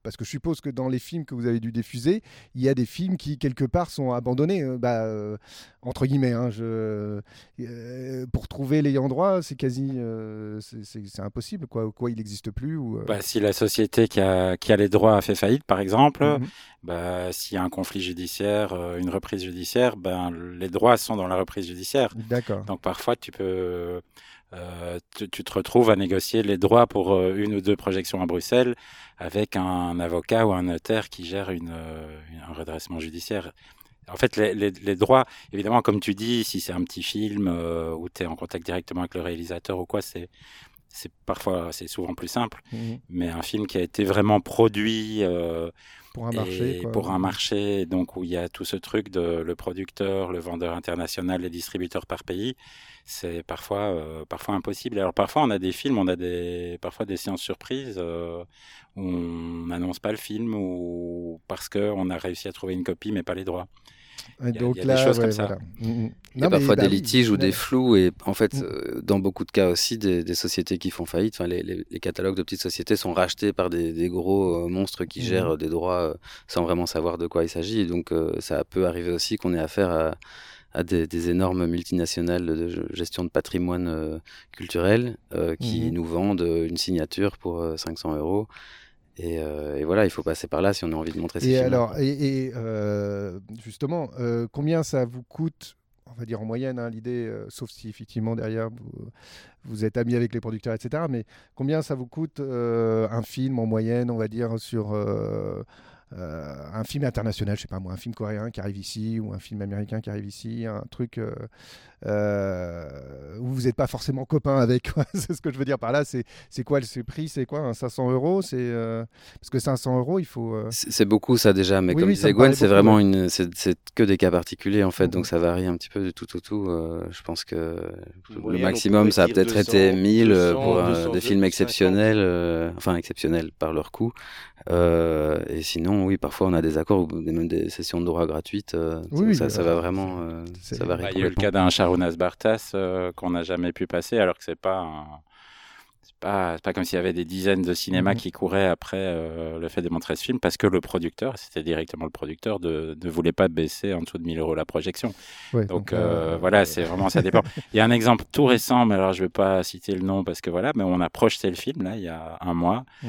parce que je suppose que dans les films que vous avez dû diffuser, il y a des films qui, quelque part, sont abandonnés, euh, bah, euh, entre guillemets. Hein, je, euh, pour trouver l'ayant droit, c'est quasi... Euh, c'est, c'est, c'est impossible, quoi. Quoi, il n'existe plus ou, euh... bah, si la société qui a, qui a les droits a fait faillite, par exemple, mm-hmm. bah, s'il y a un conflit judiciaire, euh, une reprise judiciaire, ben, les droits sont dans la reprise judiciaire. D'accord. Donc parfois, tu peux... Euh, tu, tu te retrouves à négocier les droits pour euh, une ou deux projections à Bruxelles avec un avocat ou un notaire qui gère une, euh, un redressement judiciaire. En fait, les, les, les droits, évidemment, comme tu dis, si c'est un petit film euh, où tu es en contact directement avec le réalisateur ou quoi, c'est, c'est parfois, c'est souvent plus simple. Mmh. Mais un film qui a été vraiment produit euh, pour un marché, quoi. Pour un marché, donc où il y a tout ce truc de le producteur, le vendeur international, les distributeurs par pays, c'est parfois, euh, parfois impossible. Alors parfois on a des films, on a des, parfois des séances surprises euh, où on n'annonce pas le film ou parce qu'on a réussi à trouver une copie mais pas les droits. Et il y a, donc il y a là, des choses ouais, comme voilà. ça. Mmh. Il y a parfois bah, des litiges oui, ou mais... des flous et en fait, mmh. euh, dans beaucoup de cas aussi, des, des sociétés qui font faillite, enfin, les, les, les catalogues de petites sociétés sont rachetés par des, des gros euh, monstres qui mmh. gèrent des droits euh, sans vraiment savoir de quoi il s'agit. Et donc euh, ça peut arriver aussi qu'on ait affaire à à des, des énormes multinationales de gestion de patrimoine euh, culturel euh, qui mmh. nous vendent une signature pour euh, cinq cents euros. Et, euh, et voilà, il faut passer par là si on a envie de montrer ces et films. Alors, et, et euh, justement, euh, combien ça vous coûte, on va dire en moyenne, hein, l'idée, euh, sauf si effectivement derrière vous, vous êtes amis avec les producteurs, et cetera. Mais combien ça vous coûte euh, un film en moyenne, on va dire, sur... Euh, Euh, un film international, je sais pas moi, un film coréen qui arrive ici ou un film américain qui arrive ici, un truc euh, euh, où vous n'êtes pas forcément copain avec, quoi. C'est ce que je veux dire par là. C'est, c'est quoi le prix? C'est quoi, un cinq cents euros? C'est euh, parce que cinq cents euros, il faut. Euh... C'est, c'est beaucoup ça déjà, mais oui, comme oui, disait Gwen, c'est beaucoup, vraiment ouais. une, c'est, c'est que des cas particuliers en fait, mmh. donc ça varie un petit peu du tout au tout. tout. Euh, je pense que moyenne, le maximum, ça a peut-être deux cents, été mille deux cents, pour deux cents, euh, des films exceptionnels, euh, enfin exceptionnels par leur coût. Euh, et sinon, oui, parfois on a des accords ou même des sessions de droit gratuites. Euh, oui, ça, bah, ça va vraiment, euh, ça varie. Bah, il y a eu le cas d'un Sharunas Bartas euh, qu'on n'a jamais pu passer, alors que c'est pas, un... c'est pas, c'est pas comme s'il y avait des dizaines de cinémas mmh. qui couraient après euh, le fait de montrer ce film, parce que le producteur, c'était directement le producteur, de, ne voulait pas baisser en dessous de mille euros la projection. Ouais, donc, donc euh, euh, voilà, euh... c'est vraiment, ça dépend. Il y a un exemple tout récent, mais alors je vais pas citer le nom parce que voilà, mais on a projeté le film là il y a un mois. Mmh.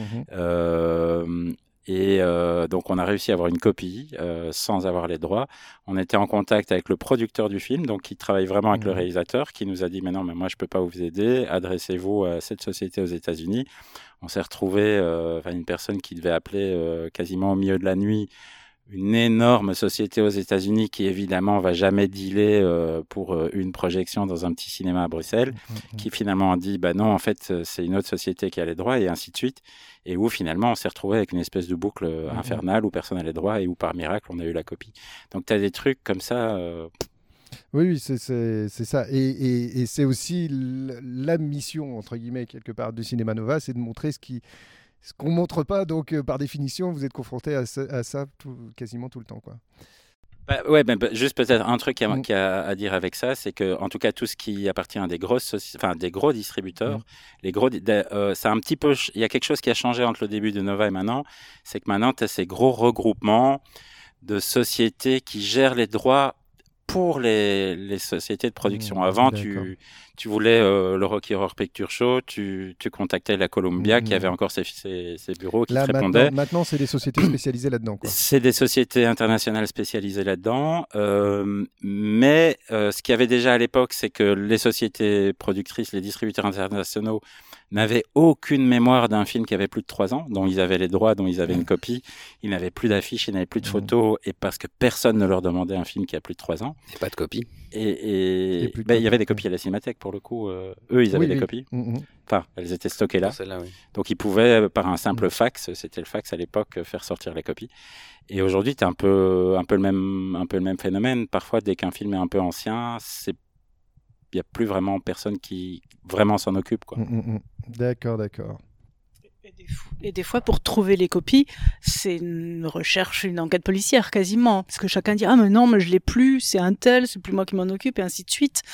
Euh, Et euh, donc, on a réussi à avoir une copie euh, sans avoir les droits. On était en contact avec le producteur du film, donc qui travaille vraiment avec mmh. le réalisateur, qui nous a dit « Mais non, mais moi, je ne peux pas vous aider. Adressez-vous à cette société aux États-Unis » On s'est retrouvé, euh, une personne qui devait appeler euh, quasiment au milieu de la nuit, une énorme société aux États-Unis qui évidemment va jamais dealer euh, pour euh, une projection dans un petit cinéma à Bruxelles, mmh. qui finalement a dit bah non, en fait c'est une autre société qui a les droits, et ainsi de suite, et où finalement on s'est retrouvé avec une espèce de boucle mmh. infernale où personne n'a les droits et où par miracle on a eu la copie. Donc tu as des trucs comme ça. Euh... Oui, oui, c'est, c'est, c'est ça. Et, et, et c'est aussi la mission, entre guillemets, quelque part, du Cinéma Nova, c'est de montrer ce qui Ce qu'on ne montre pas, donc euh, par définition, vous êtes confronté à ça, à ça tout, quasiment tout le temps, quoi. Bah, ouais, bah, juste peut-être un truc qu'il y a, mmh. qu'il y a à dire avec ça, c'est que en tout cas tout ce qui appartient à des grosses, enfin des gros distributeurs, mmh. les gros, euh, ça a un petit peu, il y a quelque chose qui a changé entre le début de Nova et maintenant, c'est que maintenant tu as ces gros regroupements de sociétés qui gèrent les droits pour les, les sociétés de production. Mmh, Avant, tu, tu voulais euh, le Rocky Horror Picture Show, tu, tu contactais la Columbia mmh. qui avait encore ses, ses, ses bureaux qui Là, te répondaient. Maintenant, maintenant, c'est des sociétés spécialisées là-dedans, quoi. C'est des sociétés internationales spécialisées là-dedans. Euh, mais euh, ce qu'il y avait déjà à l'époque, c'est que les sociétés productrices, les distributeurs internationaux, n'avaient aucune mémoire d'un film qui avait plus de trois ans, dont ils avaient les droits, dont ils avaient une copie. Ils n'avaient plus d'affiches, ils n'avaient plus de photos, et parce que personne ne leur demandait un film qui a plus de trois ans. Et pas de copie. Et, et, et ben, il y avait des copies à la Cinémathèque, pour le coup. Euh, eux, ils avaient oui, des oui. copies. Mmh. Enfin, elles étaient stockées là. Oui. Donc, ils pouvaient, par un simple fax, c'était le fax à l'époque, faire sortir les copies. Et aujourd'hui, tu as un peu, un peu le même, un peu le même phénomène. Parfois, dès qu'un film est un peu ancien, c'est il n'y a plus vraiment personne qui vraiment s'en occupe, quoi. Mmh, mmh. D'accord, d'accord. Et des, et des fois, pour trouver les copies, c'est une recherche, une enquête policière quasiment, parce que chacun dit ah mais non, mais je l'ai plus, c'est un tel, c'est plus moi qui m'en occupe, et ainsi de suite.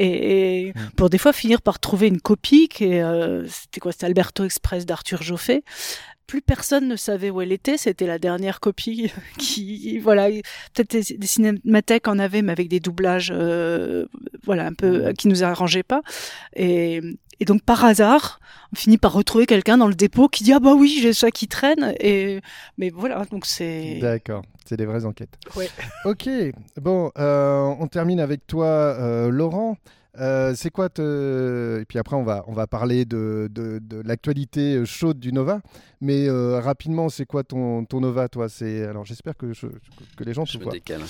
Et, et mmh. pour des fois finir par trouver une copie qui est, euh, c'était quoi, c'était Alberto Express d'Arthur Joffé. plus personne ne savait où elle était. C'était la dernière copie qui, voilà, peut-être des, des cinémathèques en avaient, mais avec des doublages, euh, voilà, un peu euh, qui nous arrangeaient pas. Et, et donc par hasard, on finit par retrouver quelqu'un dans le dépôt qui dit ah bah oui, j'ai ça qui traîne. Et mais voilà, donc c'est. D'accord, c'est des vraies enquêtes. Ouais. Ok, bon, euh, on termine avec toi, euh, Laurent. Euh, c'est quoi te... Et puis après on va, on va parler de, de, de l'actualité chaude du Nova, mais euh, rapidement c'est quoi ton, ton Nova toi? C'est... Alors j'espère que, je, que les gens te je me voient. décale.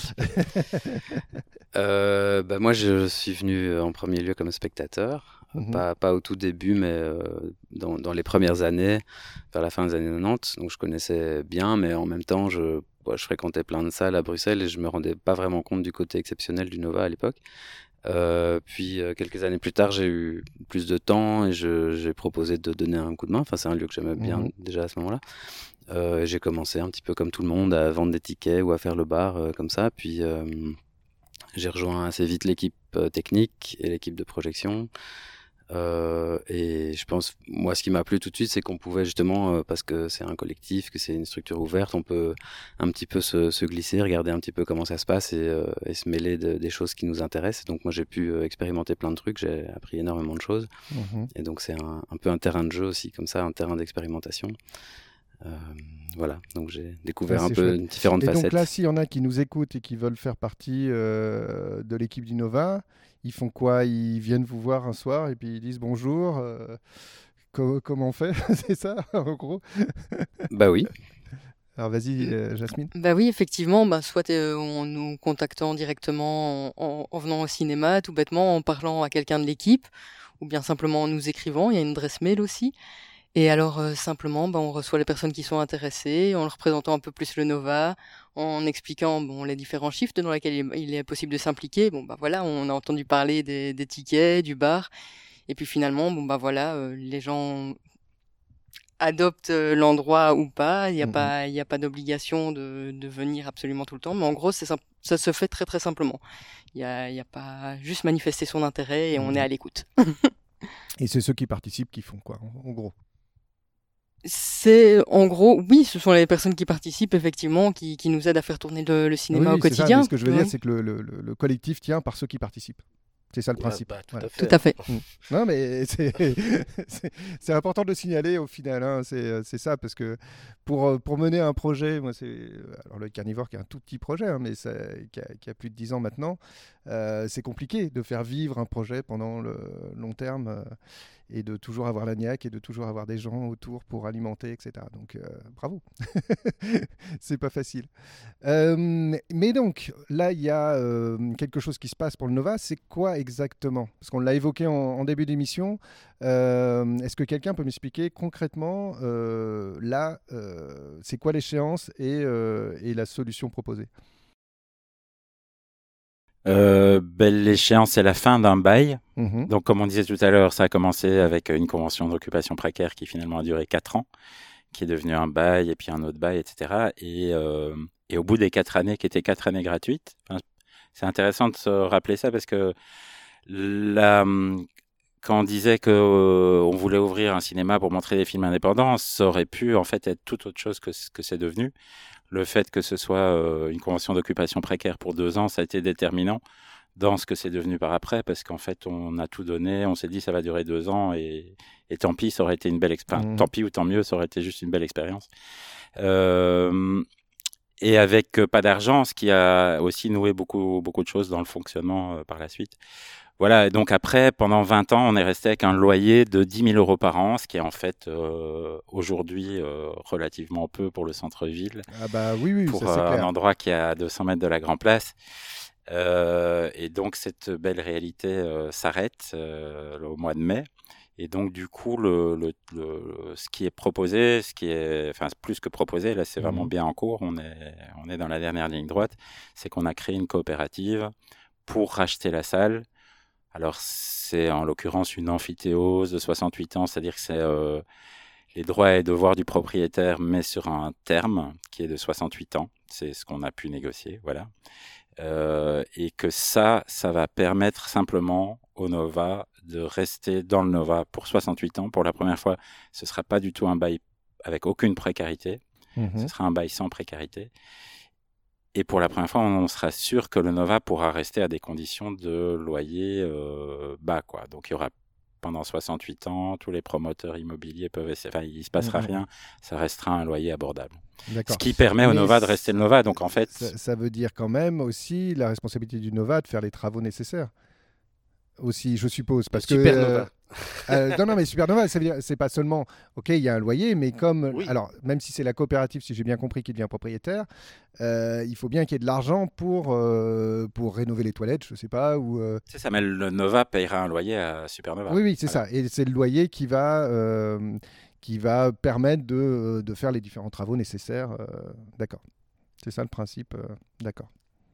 euh, bah, moi je suis venu en premier lieu comme spectateur, mm-hmm. pas, pas au tout début mais euh, dans, dans les premières années, vers la fin des années quatre-vingt-dix, donc je connaissais bien, mais en même temps je, bah, je fréquentais plein de salles à Bruxelles et je me rendais pas vraiment compte du côté exceptionnel du Nova à l'époque. Euh, puis euh, quelques années plus tard, j'ai eu plus de temps et je, j'ai proposé de donner un coup de main. Enfin, c'est un lieu que j'aimais bien mmh. déjà à ce moment-là. Euh, j'ai commencé un petit peu comme tout le monde à vendre des tickets ou à faire le bar euh, comme ça. Puis euh, j'ai rejoint assez vite l'équipe euh, technique et l'équipe de projection. Euh, et je pense, moi, ce qui m'a plu tout de suite, c'est qu'on pouvait justement, euh, parce que c'est un collectif, que c'est une structure ouverte, on peut un petit peu se, se glisser, regarder un petit peu comment ça se passe et, euh, et se mêler de, des choses qui nous intéressent. Donc moi, j'ai pu euh, expérimenter plein de trucs, j'ai appris énormément de choses. Mmh. Et donc c'est un, un peu un terrain de jeu aussi, comme ça, un terrain d'expérimentation. Euh, voilà, donc j'ai découvert ouais, un peu chouette. Différentes et facettes. Et donc là, s'il y en a qui nous écoutent et qui veulent faire partie euh, de l'équipe du Nova, ils font quoi? Ils viennent vous voir un soir et puis ils disent bonjour, euh, co- comment on fait? C'est ça, en gros? Bah oui. Alors vas-y, euh, Jasmine. Bah oui, effectivement, bah, soit euh, en nous contactant directement en, en, en venant au cinéma, tout bêtement, en parlant à quelqu'un de l'équipe, ou bien simplement en nous écrivant, il y a une adresse mail aussi. Et alors, euh, simplement, bah, on reçoit les personnes qui sont intéressées, en leur présentant un peu plus le Nova, en expliquant bon, les différents shifts dans lesquels il, il est possible de s'impliquer. Bon, bah voilà, on a entendu parler des, des tickets, du bar. Et puis finalement, bon, bah voilà, euh, les gens adoptent euh, l'endroit ou pas. Il n'y a, mmh. pas, il y a pas d'obligation de, de venir absolument tout le temps. Mais en gros, c'est simple, ça se fait très très simplement. Il n'y a, il y a pas juste manifester son intérêt et mmh. on est à l'écoute. Et c'est ceux qui participent qui font quoi, en, en gros? C'est en gros, oui, ce sont les personnes qui participent effectivement, qui, qui nous aident à faire tourner le, le cinéma oui, au quotidien. Ça, ce que je veux oui. dire, c'est que le, le, le collectif tient par ceux qui participent. C'est ça le ouais, principe. Bah, tout, voilà. à fait. tout à fait. Mmh. Non, mais c'est, c'est, c'est important de le signaler au final. Hein. C'est, c'est ça, parce que pour, pour mener un projet, moi, c'est alors le Carnivore qui est un tout petit projet, hein, mais ça, qui, a, qui a plus de dix ans maintenant, euh, c'est compliqué de faire vivre un projet pendant le long terme euh, et de toujours avoir la niaque et de toujours avoir des gens autour pour alimenter, et cetera. Donc, euh, bravo. C'est pas facile. Euh, mais donc, là, il y a euh, quelque chose qui se passe pour le Nova. C'est quoi exactement? Parce qu'on l'a évoqué en, en début d'émission. Euh, est-ce que quelqu'un peut m'expliquer concrètement, euh, là, euh, c'est quoi l'échéance et, euh, et la solution proposée? Euh, ben, l'échéance, c'est la fin d'un bail. Mmh. Donc, comme on disait tout à l'heure, ça a commencé avec une convention d'occupation précaire qui finalement a duré quatre ans, qui est devenu un bail et puis un autre bail, et cetera. Et, euh, et au bout des quatre années, qui étaient quatre années gratuites, enfin, c'est intéressant de se rappeler ça parce que la, quand on disait qu'on euh, voulait ouvrir un cinéma pour montrer des films indépendants, ça aurait pu en fait être tout autre chose que ce que c'est devenu. Le fait que ce soit euh, une convention d'occupation précaire pour deux ans, ça a été déterminant dans ce que c'est devenu par après, parce qu'en fait, on a tout donné, on s'est dit ça va durer deux ans, et, et tant pis, ça aurait été une belle expérience. Mmh. Tant pis ou tant mieux, ça aurait été juste une belle expérience. Euh, et avec euh, pas d'argent, ce qui a aussi noué beaucoup, beaucoup de choses dans le fonctionnement euh, par la suite. Voilà, et donc après, pendant vingt ans, on est resté avec un loyer de dix mille euros par an, ce qui est en fait euh, aujourd'hui euh, relativement peu pour le centre-ville. Ah bah oui, oui, pour ça, c'est euh, clair. Un endroit qui est à deux cents mètres de la Grand Place. Euh, et donc cette belle réalité euh, s'arrête euh, au mois de mai. Et donc du coup, le, le, le, ce qui est proposé, ce qui est, enfin plus que proposé, là c'est mmh. vraiment bien en cours, on est, on est dans la dernière ligne droite, c'est qu'on a créé une coopérative pour racheter la salle. Alors, c'est en l'occurrence une amphithéose de soixante-huit ans, c'est-à-dire que c'est euh, les droits et devoirs du propriétaire, mais sur un terme qui est de soixante-huit ans. C'est ce qu'on a pu négocier, voilà. Euh, et que ça, ça va permettre simplement au Nova de rester dans le Nova pour soixante-huit ans. Pour la première fois, ce ne sera pas du tout un bail avec aucune précarité. Mmh. Ce sera un bail sans précarité. Et pour la première fois, on sera sûr que le Nova pourra rester à des conditions de loyer euh, bas, quoi. Donc, il y aura pendant soixante-huit ans, tous les promoteurs immobiliers peuvent essayer. Enfin, il ne se passera mmh. rien. Ça restera un loyer abordable. D'accord. Ce qui permet au Mais Nova de rester le Nova. Donc, en fait, ça, ça veut dire quand même aussi la responsabilité du Nova de faire les travaux nécessaires. Aussi, je suppose, parce que Supernova. Euh, non, non, mais Supernova, ça veut dire, c'est pas seulement, ok, il y a un loyer, mais comme, oui. alors, même si c'est la coopérative, si j'ai bien compris, qui devient propriétaire, euh, il faut bien qu'il y ait de l'argent pour, euh, pour rénover les toilettes, je sais pas, ou. Euh... C'est ça, mais le Nova payera un loyer à Supernova. Oui, oui, c'est voilà. ça, et c'est le loyer qui va, euh, qui va permettre de, de faire les différents travaux nécessaires. Euh, d'accord, c'est ça le principe, euh, d'accord.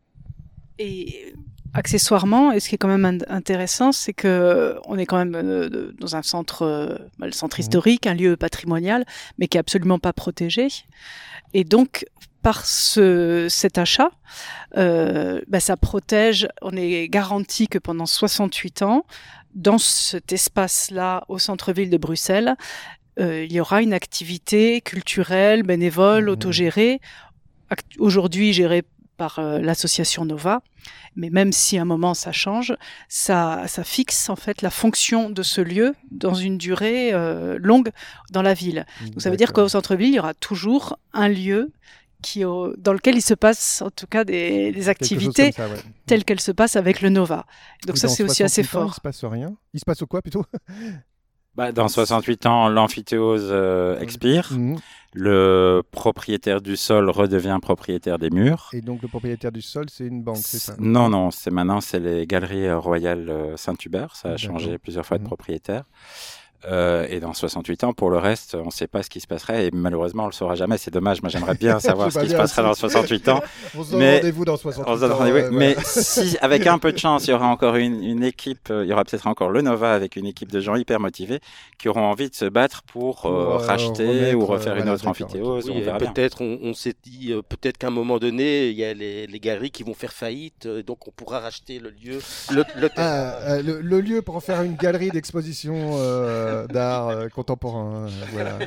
Et accessoirement, et ce qui est quand même intéressant, c'est que on est quand même euh, dans un centre, euh, le centre historique, un lieu patrimonial, mais qui est absolument pas protégé. Et donc, par ce, cet achat, euh, bah, ça protège. On est garanti que pendant soixante-huit ans, dans cet espace-là, au centre-ville de Bruxelles, euh, il y aura une activité culturelle, bénévole, mmh. autogérée. Act- aujourd'hui, gérée par euh, l'association Nova, mais même si à un moment ça change, ça, ça fixe en fait la fonction de ce lieu dans une durée euh, longue dans la ville. Donc ça veut dire qu'au centre-ville, il y aura toujours un lieu qui, au, dans lequel il se passe en tout cas des, des activités ça, ouais. telles qu'elles se passent avec le Nova. Donc Et ça c'est aussi assez fort. Il se passe rien. Il se passe quoi plutôt? Bah, dans soixante-huit ans, l'amphithéose euh, expire. Mmh. Le propriétaire du sol redevient propriétaire des murs. Et donc le propriétaire du sol, c'est une banque, c'est ça? Non, non, c'est maintenant c'est les Galeries Royales Saint-Hubert. Ça a D'accord. changé plusieurs fois de mmh. propriétaire. Euh, et dans soixante-huit ans, pour le reste, on ne sait pas ce qui se passerait et malheureusement, on ne le saura jamais. C'est dommage. Moi, j'aimerais bien savoir ce qui bien, se passerait dans soixante-huit ans. On se donne mais... rendez-vous dans soixante-huit ans. Rendez-vous. Euh, mais si, avec un peu de chance, il y aura encore une, une équipe, euh, il y aura peut-être encore le Nova avec une équipe de gens hyper motivés qui auront envie de se battre pour, pour euh, racheter remettre, ou refaire euh, une autre amphithéose. Oui, on peut-être, on, on s'est dit, euh, peut-être qu'à un moment donné, il y a les, les galeries qui vont faire faillite, euh, donc on pourra racheter le lieu. Le, le, ah, euh, le, le lieu pour en faire une galerie d'exposition euh, d'art. Euh, contemporain, euh, voilà.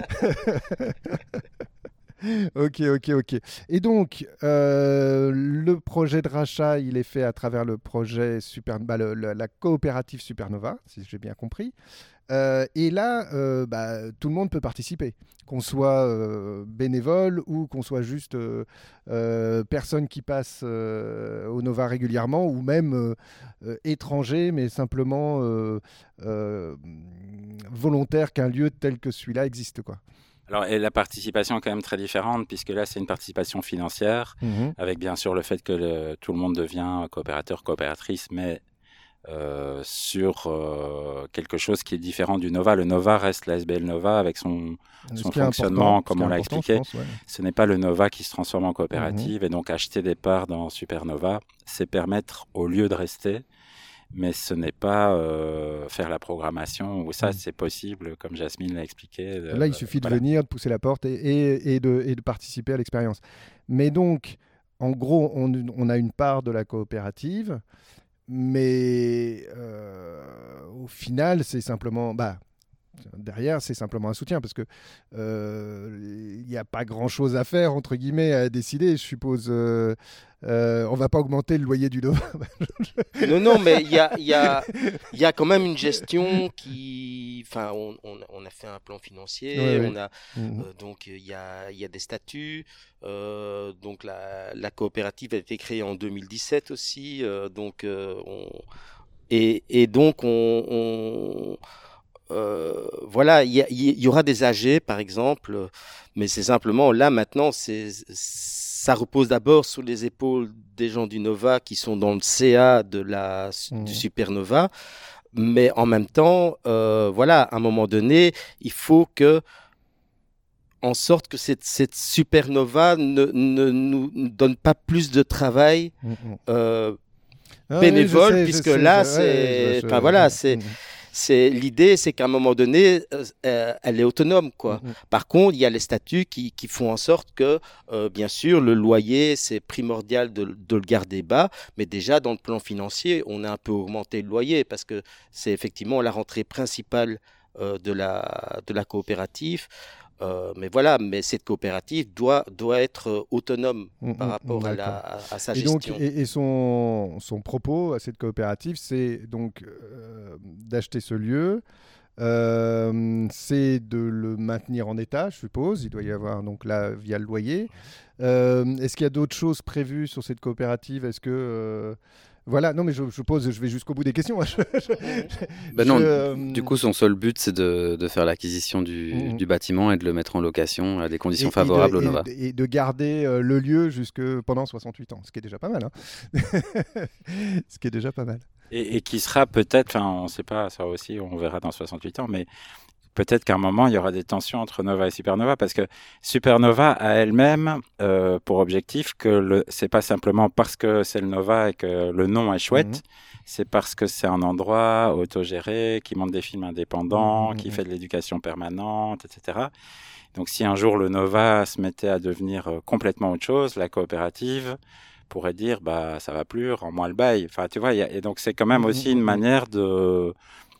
ok, ok, ok. Et donc, euh, le projet de rachat, il est fait à travers le projet Super, bah, le, le, la coopérative Supernova, si j'ai bien compris. Euh, et là, euh, bah, tout le monde peut participer, qu'on soit euh, bénévole ou qu'on soit juste euh, euh, personne qui passe euh, au Nova régulièrement ou même euh, euh, étranger, mais simplement euh, euh, volontaire qu'un lieu tel que celui-là existe, quoi. Alors, et la participation est quand même très différente, puisque là, c'est une participation financière, mmh. avec bien sûr le fait que le, tout le monde devient coopérateur, coopératrice, mais Euh, sur euh, quelque chose qui est différent du Nova. Le Nova reste la S B L Nova avec son, son fonctionnement, comme on l'a expliqué. Pense, ouais. Ce n'est pas le Nova qui se transforme en coopérative, mmh. et donc acheter des parts dans Supernova, c'est permettre au lieu de rester, mais ce n'est pas euh, faire la programmation, où ça mmh. c'est possible, comme Jasmine l'a expliqué. De, Là, il suffit voilà. de venir, de pousser la porte et, et, et, de, et de participer à l'expérience. Mais donc, en gros, on, on a une part de la coopérative, mais euh, au final, c'est simplement... Bah, derrière, c'est simplement un soutien, parce que il euh, n'y a pas grand-chose à faire, entre guillemets, à décider, je suppose. Euh, euh, on ne va pas augmenter le loyer du Nova. non, non, mais il y a, y, a, y a quand même une gestion qui... Enfin, on, on, on a fait un plan financier, ouais, on a, mmh. euh, donc il y a, y a des statuts. Euh, donc la, la coopérative a été créée en deux mille dix-sept aussi. Euh, donc, euh, on, et, et donc, on... on Euh, voilà, il y, y, y aura des A G par exemple, mais c'est simplement là maintenant, c'est, ça repose d'abord sur les épaules des gens du Nova qui sont dans le C A de la, mmh. du Supernova, mais en même temps, euh, voilà, à un moment donné, il faut que, en sorte que cette, cette Supernova ne, ne nous donne pas plus de travail mmh. euh, ah, bénévole, oui, sais, puisque là, sais, c'est, enfin ouais, voilà, c'est. Mmh. C'est, l'idée, c'est qu'à un moment donné, euh, elle est autonome, quoi. Mmh. Par contre, il y a les statuts qui, qui font en sorte que, euh, bien sûr, le loyer, c'est primordial de, de le garder bas, mais déjà, dans le plan financier, on a un peu augmenté le loyer parce que c'est effectivement la rentrée principale euh, de, la, de la coopérative. Euh, mais voilà, mais cette coopérative doit, doit être autonome Mmh, par mmh, rapport à, la, à, à sa et donc, gestion. et, et son, son propos à cette coopérative, c'est donc euh, d'acheter ce lieu, euh, c'est de le maintenir en état, je suppose. Il doit y avoir donc là via le loyer. Euh, est-ce qu'il y a d'autres choses prévues sur cette coopérative? Est-ce que euh, voilà, non mais je, je pose, je vais jusqu'au bout des questions. Je, je, Ben non, je, euh, du coup, son seul but, c'est de, de faire l'acquisition du, Mmh. du bâtiment et de le mettre en location à des conditions et, favorables et de, au Nova. Et, de- et de garder euh, le lieu jusque pendant soixante-huit ans, ce qui est déjà pas mal. Hein. Ce qui est déjà pas mal. Et, et qui sera peut-être, enfin on ne sait pas, ça aussi on verra dans soixante-huit ans, mais peut-être qu'à un moment il y aura des tensions entre Nova et Supernova, parce que Supernova a elle-même euh, pour objectif que le, c'est pas simplement parce que c'est le Nova et que le nom est chouette, mmh. c'est parce que c'est un endroit autogéré, qui montre des films indépendants, mmh. qui fait de l'éducation permanente, et cetera. Donc si un jour le Nova se mettait à devenir euh, complètement autre chose, la coopérative pourrait dire bah ça va plus, rends-moi le bail. Enfin tu vois, y a, et donc c'est quand même aussi une manière de,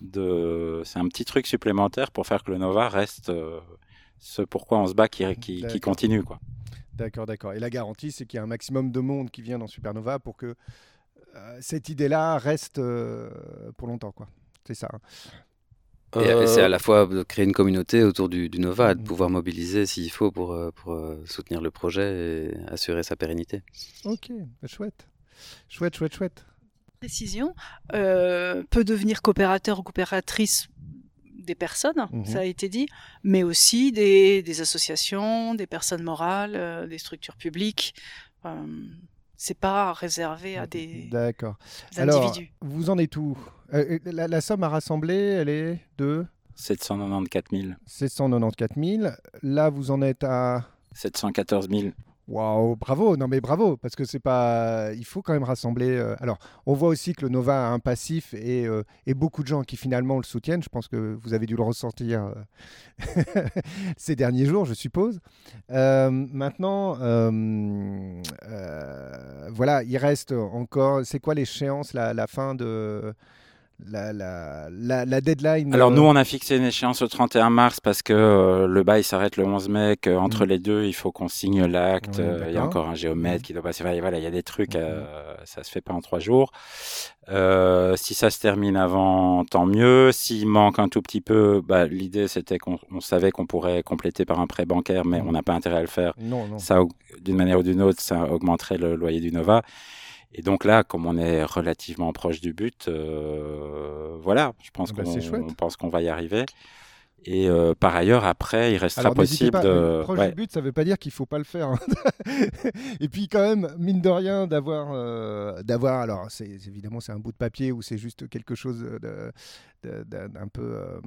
de c'est un petit truc supplémentaire pour faire que le Nova reste euh, ce pourquoi on se bat qui, qui, qui continue quoi. D'accord, d'accord. Et la garantie c'est qu'il y a un maximum de monde qui vient dans Supernova pour que euh, cette idée-là reste euh, pour longtemps quoi. C'est ça. Hein. Et euh... c'est à la fois de créer une communauté autour du, du Nova, de pouvoir mobiliser s'il faut pour, pour soutenir le projet et assurer sa pérennité. Ok, chouette. Chouette, chouette, chouette. Précision, euh, peut devenir coopérateur ou coopératrice des personnes, mmh. ça a été dit, mais aussi des, des associations, des personnes morales, euh, des structures publiques. Euh, c'est pas réservé à des, D'accord. des individus. Alors, vous en êtes où? euh, la, la somme à rassembler, elle est de sept cent quatre-vingt-quatorze mille. sept cent quatre-vingt-quatorze mille. Là, vous en êtes à sept cent quatorze mille. Waouh, bravo, non mais bravo, parce que c'est pas, il faut quand même rassembler. Euh... Alors, on voit aussi que le Nova a un passif et, euh, et beaucoup de gens qui finalement le soutiennent. Je pense que vous avez dû le ressentir euh... ces derniers jours, je suppose. Euh, maintenant, euh, euh, voilà, il reste encore. C'est quoi l'échéance, la, la fin de La, la, la, la deadline. Alors nous on a fixé une échéance au trente et un mars parce que euh, le bail s'arrête le onze mai, qu'entre mmh. les deux il faut qu'on signe l'acte, il oui, euh, y a encore un géomètre mmh. qui doit passer, voilà, il y a des trucs, mmh. euh, ça se fait pas en trois jours. Euh, si ça se termine avant, tant mieux. S'il manque un tout petit peu, bah, l'idée c'était qu'on on savait qu'on pourrait compléter par un prêt bancaire, mais mmh. on n'a pas intérêt à le faire. Non, non. Ça, d'une manière ou d'une autre, ça augmenterait le loyer du Nova. Et donc là, comme on est relativement proche du but, euh, voilà, je pense bah, qu'on on pense qu'on va y arriver. Et euh, par ailleurs, après, il restera Alors, possible pas, de... Proche ouais. du but, ça ne veut pas dire qu'il ne faut pas le faire. Hein. Et puis quand même, mine de rien, d'avoir... Euh, d'avoir alors, c'est, évidemment, c'est un bout de papier ou c'est juste quelque chose de, de, de, d'un peu... Euh,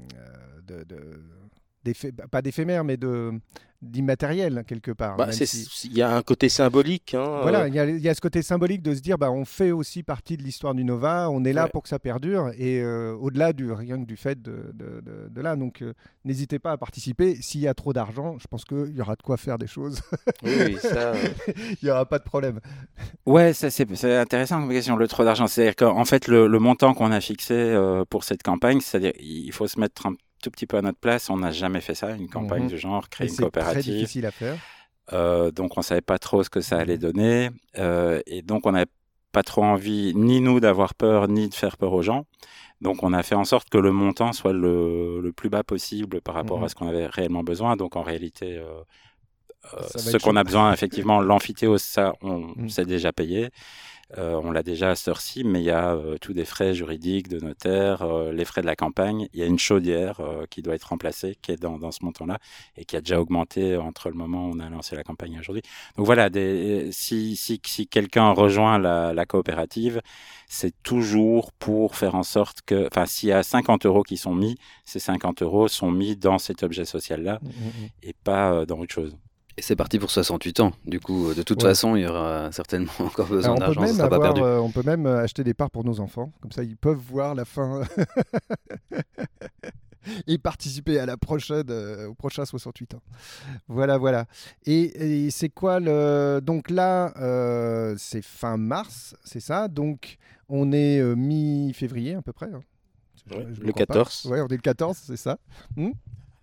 de, de, d'éph... pas d'éphémère, mais de... d'immatériel quelque part. Bah, il si... y a un côté symbolique. Hein, voilà, euh... il y a, il y a ce côté symbolique de se dire, bah, on fait aussi partie de l'histoire du Nova, on est là ouais. pour que ça perdure, et euh, au-delà du rien que du fait de, de, de, de là. Donc, euh, n'hésitez pas à participer. S'il y a trop d'argent, je pense qu'il y aura de quoi faire des choses. Oui, ça. Euh... il n'y aura pas de problème. Ouais, ça, c'est, c'est intéressant comme question. Le trop d'argent, c'est-à-dire qu'en fait, le, le montant qu'on a fixé euh, pour cette campagne, c'est-à-dire il faut se mettre un tout petit peu à notre place, on n'a jamais fait ça, une campagne mmh. du genre, créer et une coopérative. C'est très difficile à faire. Euh, donc on ne savait pas trop ce que ça allait donner, euh, et donc on n'avait pas trop envie, ni nous d'avoir peur, ni de faire peur aux gens. Donc on a fait en sorte que le montant soit le, le plus bas possible par rapport mmh. à ce qu'on avait réellement besoin. Donc en réalité, euh, euh, ce qu'on a besoin, effectivement, l'amphithéose, ça, on mmh. s'est déjà payé. Euh, on l'a déjà à cette heure-ci, mais il y a euh, tous des frais juridiques, de notaire, euh, les frais de la campagne. Il y a une chaudière euh, qui doit être remplacée, qui est dans, dans ce montant-là, et qui a déjà augmenté entre le moment où on a lancé la campagne et aujourd'hui. Donc voilà, des, si, si, si quelqu'un rejoint la, la coopérative, c'est toujours pour faire en sorte que, enfin, s'il y a cinquante euros qui sont mis, ces cinquante euros sont mis dans cet objet social-là, mmh, mmh. et pas euh, dans autre chose. Et c'est parti pour soixante-huit ans. Du coup, de toute ouais. façon, il y aura certainement encore besoin Alors, d'argent, ça ne sera avoir, pas perdu. Euh, on peut même acheter des parts pour nos enfants. Comme ça, ils peuvent voir la fin et participer à la prochaine, euh, au prochain soixante-huit ans. Voilà, voilà. Et, et c'est quoi le... Donc là, euh, c'est fin mars, c'est ça. Donc, on est euh, mi-février à peu près. Hein. Ouais, je le quatorze. Oui, on est le quatorze, c'est ça. Hum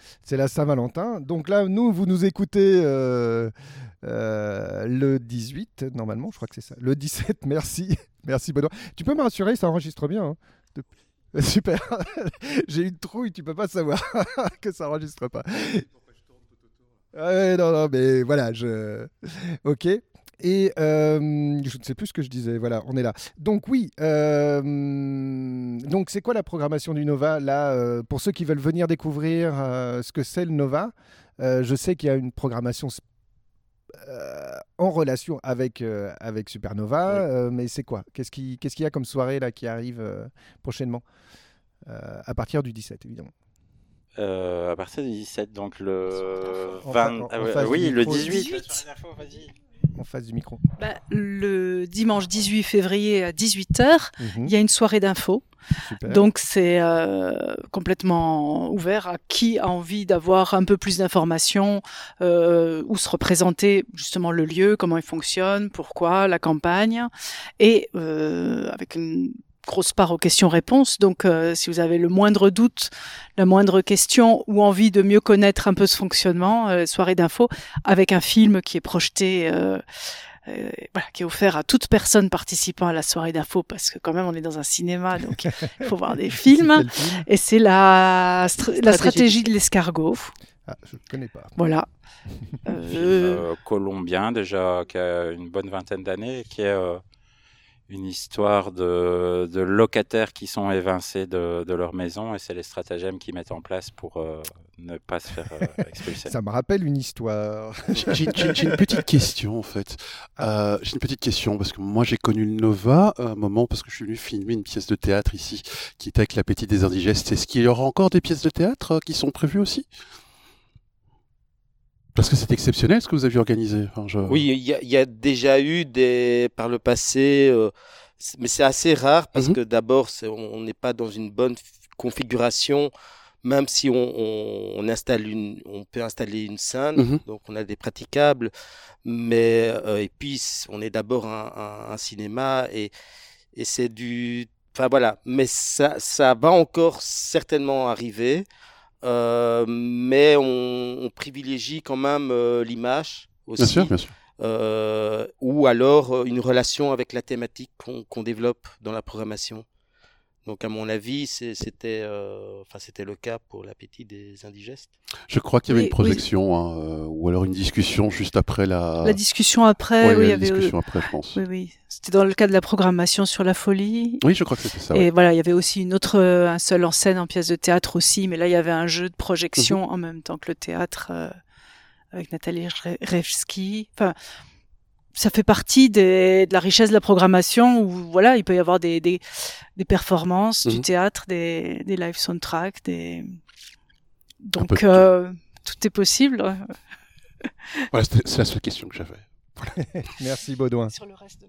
c'est la Saint-Valentin. Donc là, nous, vous nous écoutez euh, euh, le dix-huit, normalement, je crois que c'est ça. Le dix-sept, merci. Merci, Benoît. Tu peux me rassurer, ça enregistre bien. Hein. De... Super. J'ai une trouille, tu peux pas savoir que ça enregistre pas. Ouais, non, non, mais voilà, je... Ok. Et euh, je ne sais plus ce que je disais. Voilà, on est là. Donc oui, euh, donc c'est quoi la programmation du Nova là euh, pour ceux qui veulent venir découvrir euh, ce que c'est le Nova, euh, je sais qu'il y a une programmation euh, en relation avec euh, avec Supernova, oui. euh, mais c'est quoi ? Qu'est-ce qui qu'est-ce qu'il y a comme soirée là qui arrive euh, prochainement euh, à partir du dix-sept évidemment. Euh, à partir du dix-sept, donc le vingt, en, en, en euh, oui, le dix-huit. dix-huit. En face du micro. Bah, le dimanche dix-huit février à dix-huit heures, il mmh. y a une soirée d'infos. Super. Donc c'est euh, complètement ouvert à qui a envie d'avoir un peu plus d'informations, euh, où se représenter justement le lieu, comment il fonctionne, pourquoi, la campagne, et euh, avec une grosse part aux questions-réponses. Donc, euh, si vous avez le moindre doute, la moindre question ou envie de mieux connaître un peu ce fonctionnement, euh, soirée d'infos avec un film qui est projeté, euh, euh, voilà, qui est offert à toute personne participant à la soirée d'infos, parce que quand même on est dans un cinéma, donc il faut voir des films. film et c'est la, str- la stratégie de l'escargot. Ah, je ne connais pas. Voilà. Un film euh, colombien déjà qui a une bonne vingtaine d'années, qui est euh, une histoire de, de locataires qui sont évincés de, de leur maison, et c'est les stratagèmes qu'ils mettent en place pour euh, ne pas se faire euh, expulser. Ça me rappelle une histoire. j'ai, j'ai, j'ai une petite question en fait. Euh, j'ai une petite question parce que moi j'ai connu le Nova à un moment parce que je suis venu filmer une pièce de théâtre ici qui était avec l'appétit des indigestes. Est-ce qu'il y aura encore des pièces de théâtre euh, qui sont prévues aussi ? Parce que c'est exceptionnel ce que vous aviez organisé. Enfin, je... Oui, il y, y a déjà eu des par le passé, euh, mais c'est assez rare parce mm-hmm. que d'abord, c'est, on n'est pas dans une bonne f- configuration, même si on, on, on installe une, on peut installer une scène, mm-hmm. donc on a des praticables, mais euh, et puis on est d'abord un, un, un cinéma et et c'est du, enfin voilà, mais ça ça va encore certainement arriver. Euh, mais on, on privilégie quand même euh, l'image aussi, bien sûr, bien sûr. Euh, ou alors euh, une relation avec la thématique qu'on, qu'on développe dans la programmation. Donc à mon avis, c'est, c'était, euh, enfin c'était le cas pour l'appétit des indigestes. Je crois qu'il y avait oui, une projection, oui. hein, euh, ou alors une discussion juste après la. La discussion après, ouais, oui, il y avait une discussion euh... après, je pense. Oui, oui. C'était dans le cas de la programmation sur la folie. Oui, je crois que c'était ça. Et ouais. voilà, il y avait aussi une autre, un seul en scène en pièce de théâtre aussi, mais là il y avait un jeu de projection mm-hmm. en même temps que le théâtre euh, avec Nathalie Revsky. Enfin. Ça fait partie des, de la richesse de la programmation où voilà, il peut y avoir des, des, des performances, mmh. du théâtre, des, des live soundtracks, des... donc euh, tout est possible. Voilà, c'est, c'est la seule question que j'avais. Merci Baudouin. Sur le reste de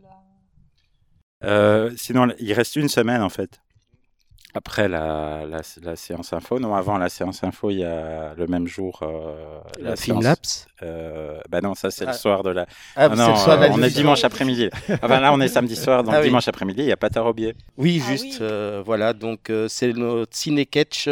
la... Euh, sinon, il reste une semaine en fait. Après la, la, la séance info, non, avant la séance info, il y a le même jour euh, la, la séance. Filmlapse. Euh, bah non, ça c'est ah. le soir de la. Ah, ah non, le soir de la on est dimanche après-midi. Enfin là, on est samedi soir, donc ah, dimanche oui. après-midi, il y a Patard Aubier. Oui, ah, juste. Oui. Euh, voilà, donc euh, c'est notre ciné-catch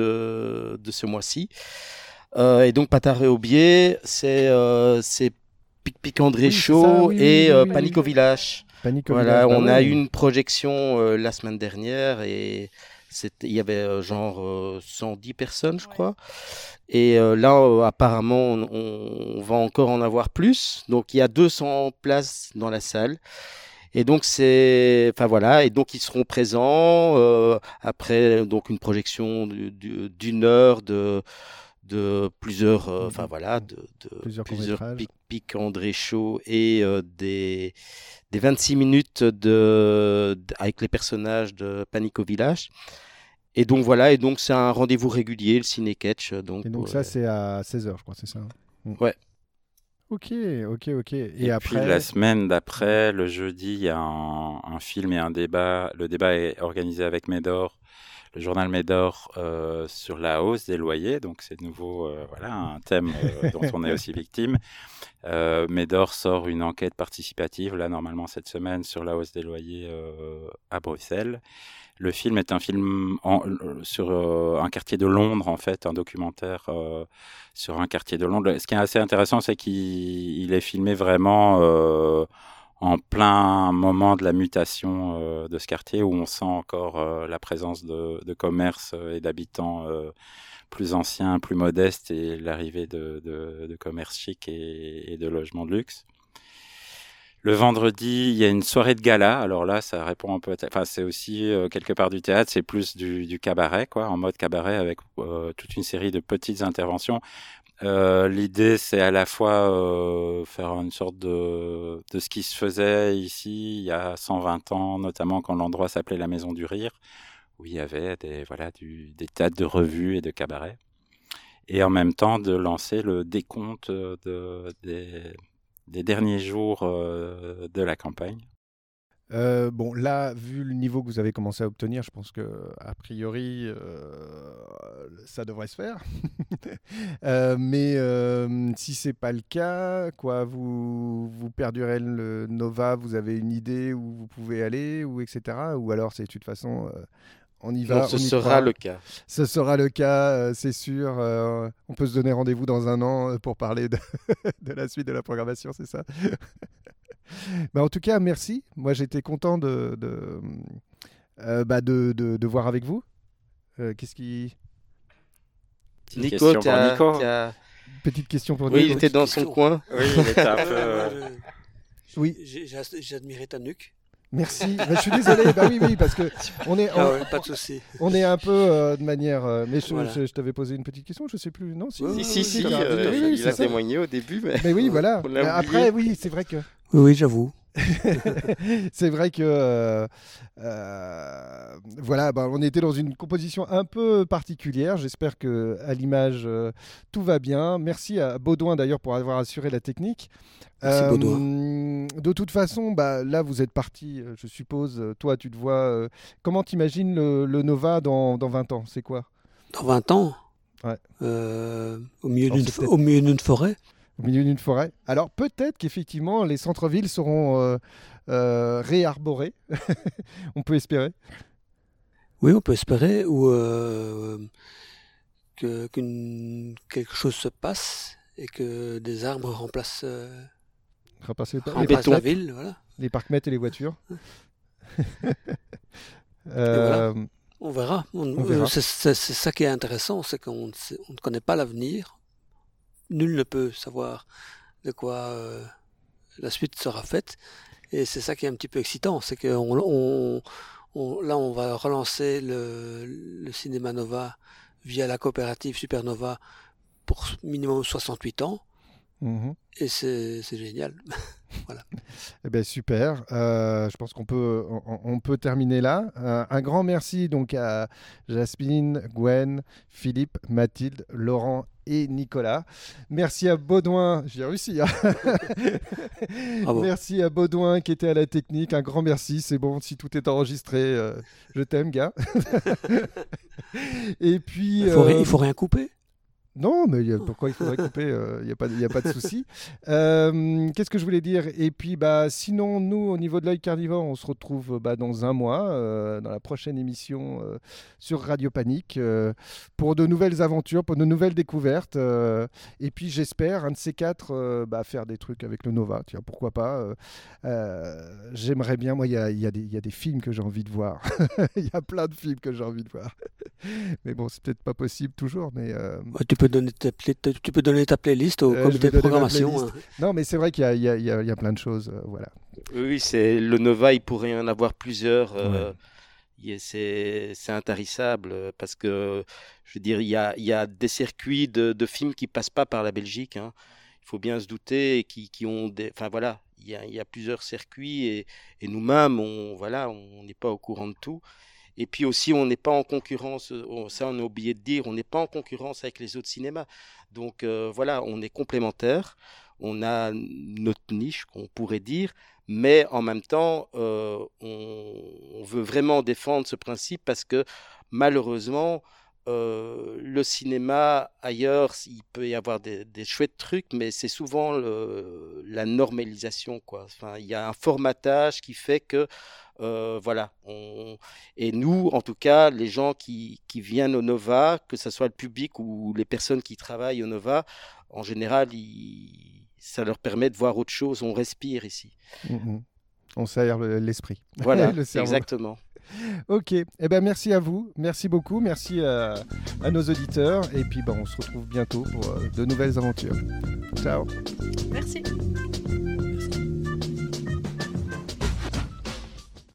de de ce mois-ci. Euh, et donc Patard et Aubier, c'est euh, c'est Pic Pic André oui, Show oui, et oui, euh, oui, Panique oui. au village. Panique au voilà, village. on bah, a oui. eu une projection euh, la semaine dernière et c'était, il y avait euh, genre euh, cent dix personnes, je ouais. crois. Et euh, là, euh, apparemment, on, on va encore en avoir plus. Donc, il y a deux cents places dans la salle. Et donc, c'est, enfin voilà, et donc ils seront présents euh, après donc une projection du, du, d'une heure de de plusieurs, euh, enfin voilà, de, de plusieurs, plusieurs Pic Pic André Show et euh, des des vingt-six minutes de, de avec les personnages de Panique au village. Et donc voilà, et donc c'est un rendez-vous régulier, le ciné-catch. Donc, et donc euh, ça, c'est à seize heures, je crois, c'est ça hein. Ouais. Ok, ok, ok. Et, et après... puis la semaine d'après, le jeudi, il y a un, un film et un débat. Le débat est organisé avec Médor. le journal Médor euh, sur la hausse des loyers. Donc c'est de nouveau euh, voilà, un thème euh, dont on est aussi victime. Euh, Médor sort une enquête participative, là normalement cette semaine, sur la hausse des loyers euh, à Bruxelles. Le film est un film en, sur euh, un quartier de Londres, en fait, un documentaire euh, sur un quartier de Londres. Ce qui est assez intéressant, c'est qu'il il est filmé vraiment euh, en plein moment de la mutation euh, de ce quartier, où on sent encore euh, la présence de, de commerces et d'habitants euh, plus anciens, plus modestes, et l'arrivée de, de, de commerces chics et, et de logements de luxe. Le vendredi, il y a une soirée de gala. Alors là, ça répond un peu à... Enfin, c'est aussi euh, quelque part du théâtre, c'est plus du, du cabaret, quoi, en mode cabaret, avec euh, toute une série de petites interventions. Euh, l'idée, c'est à la fois euh, faire une sorte de, de ce qui se faisait ici il y a cent vingt ans, notamment quand l'endroit s'appelait la Maison du Rire, où il y avait des, voilà, du, des théâtres de revues et de cabarets. Et en même temps, de lancer le décompte de, des... des derniers jours euh, de la campagne. Euh, bon, là, vu le niveau que vous avez commencé à obtenir, je pense que a priori, euh, ça devrait se faire. euh, mais euh, si c'est pas le cas, quoi, vous vous perdurez le Nova, vous avez une idée où vous pouvez aller, ou et cetera. Ou alors c'est de toute façon. Euh, On y va, non, ce on y sera croit. le cas. Ce sera le cas, euh, c'est sûr. Euh, on peut se donner rendez-vous dans un an pour parler de, de la suite de la programmation, c'est ça. Bah, en tout cas, merci. Moi, j'étais content de, de, euh, bah, de, de, de voir avec vous. Euh, qu'est-ce qui... Nico, t'as... Nico. T'as... Petite question pour oui, Nico. Il était dans son coin. Oui, il était un peu... Euh... Oui. J'ai, j'ai, j'ai admiré ta nuque. Merci. Bah, je suis désolé. Bah oui, oui, parce que on est, on, ah ouais, pas de souci. On est un peu euh, de manière. Euh, mais je, voilà. je, je t'avais posé une petite question. Je sais plus. Non, si, si, si, si, si euh, oui, oui, il a ça. témoigné au début, mais. Mais oui, voilà. Mais après, oui, c'est vrai que. Oui, oui, j'avoue. C'est vrai que euh, euh, voilà, bah, on était dans une composition un peu particulière. J'espère que à l'image euh, tout va bien. Merci à Baudouin d'ailleurs pour avoir assuré la technique. Merci euh, Baudouin. De toute façon, bah, là vous êtes parti, je suppose. Toi, tu te vois. Euh, comment t'imagines le, le Nova dans, dans vingt ans? C'est quoi? Dans vingt ans ouais. euh, au, milieu d'une, au milieu d'une forêt. Au milieu d'une forêt. Alors peut-être qu'effectivement les centres-villes seront euh, euh, réarborés. On peut espérer. Oui, on peut espérer ou euh, que qu'une, quelque chose se passe et que des arbres remplacent, euh, remplacent, remplacent la ville, voilà. Les parcs-mètres et les voitures. euh, voilà. On verra. On, on verra. C'est, c'est, c'est ça qui est intéressant, c'est qu'on sait, on ne connaît pas l'avenir. Nul ne peut savoir de quoi euh, la suite sera faite. Et c'est ça qui est un petit peu excitant. C'est que on, on, on, là, on va relancer le, le Cinéma Nova via la coopérative Supernova pour minimum soixante-huit ans. Mmh. Et c'est, c'est génial. Voilà. Eh ben, super. Euh, je pense qu'on peut, on, on peut terminer là. Euh, un grand merci donc à Jasmine, Gwen, Philippe, Mathilde, Laurent et Nicolas. Merci à Baudouin, j'ai réussi. Hein. Ah bon. Merci à Baudouin qui était à la technique. Un grand merci. C'est bon, si tout est enregistré, euh, je t'aime, gars. Et puis, il faut, euh... il faut rien couper. Non, mais y a, pourquoi il faudrait couper? Il euh, n'y a, a pas de souci. Euh, qu'est-ce que je voulais dire? Et puis, bah, sinon, nous, au niveau de l'œil carnivore, on se retrouve bah, dans un mois, euh, dans la prochaine émission euh, sur Radio Panique, euh, pour de nouvelles aventures, pour de nouvelles découvertes. Euh, et puis, j'espère, un de ces quatre, euh, bah, faire des trucs avec le Nova. Tiens, pourquoi pas euh, euh, J'aimerais bien. Moi, il y a, y, a y a des films que j'ai envie de voir. Il y a plein de films que j'ai envie de voir. Mais bon, c'est peut-être pas possible toujours. Mais euh... ouais, tu peux donner ta, play, tu peux donner ta playlist au euh, comité de programmation. Hein. Non, mais c'est vrai qu'il y a, il y a, il y a, il y a plein de choses. Euh, voilà. Oui, c'est le Nova. Il pourrait y en avoir plusieurs. Euh, ouais. c'est, c'est intarissable parce que, je veux dire, il y a, il y a des circuits de, de films qui passent pas par la Belgique. Hein. Il faut bien se douter, qui, qui ont des, enfin voilà, il y a, il y a plusieurs circuits et, et nous-mêmes, on, voilà, on n'est pas au courant de tout. Et puis aussi, on n'est pas en concurrence, ça on a oublié de dire, on n'est pas en concurrence avec les autres cinémas. Donc euh, voilà, on est complémentaires, on a notre niche, qu'on pourrait dire, mais en même temps, euh, on, on veut vraiment défendre ce principe parce que malheureusement, euh, le cinéma ailleurs, il peut y avoir des, des chouettes trucs, mais c'est souvent le, la normalisation, quoi. Enfin, il y a un formatage qui fait que Euh, voilà, on... et nous, en tout cas, les gens qui, qui viennent au Nova, que ce soit le public ou les personnes qui travaillent au Nova, en général, ils... ça leur permet de voir autre chose, on respire ici. Mmh. On s'aère l'esprit. Voilà, le exactement. Ok, eh ben, merci à vous, merci beaucoup, merci à, à nos auditeurs, et puis ben, on se retrouve bientôt pour euh, de nouvelles aventures. Ciao. Merci.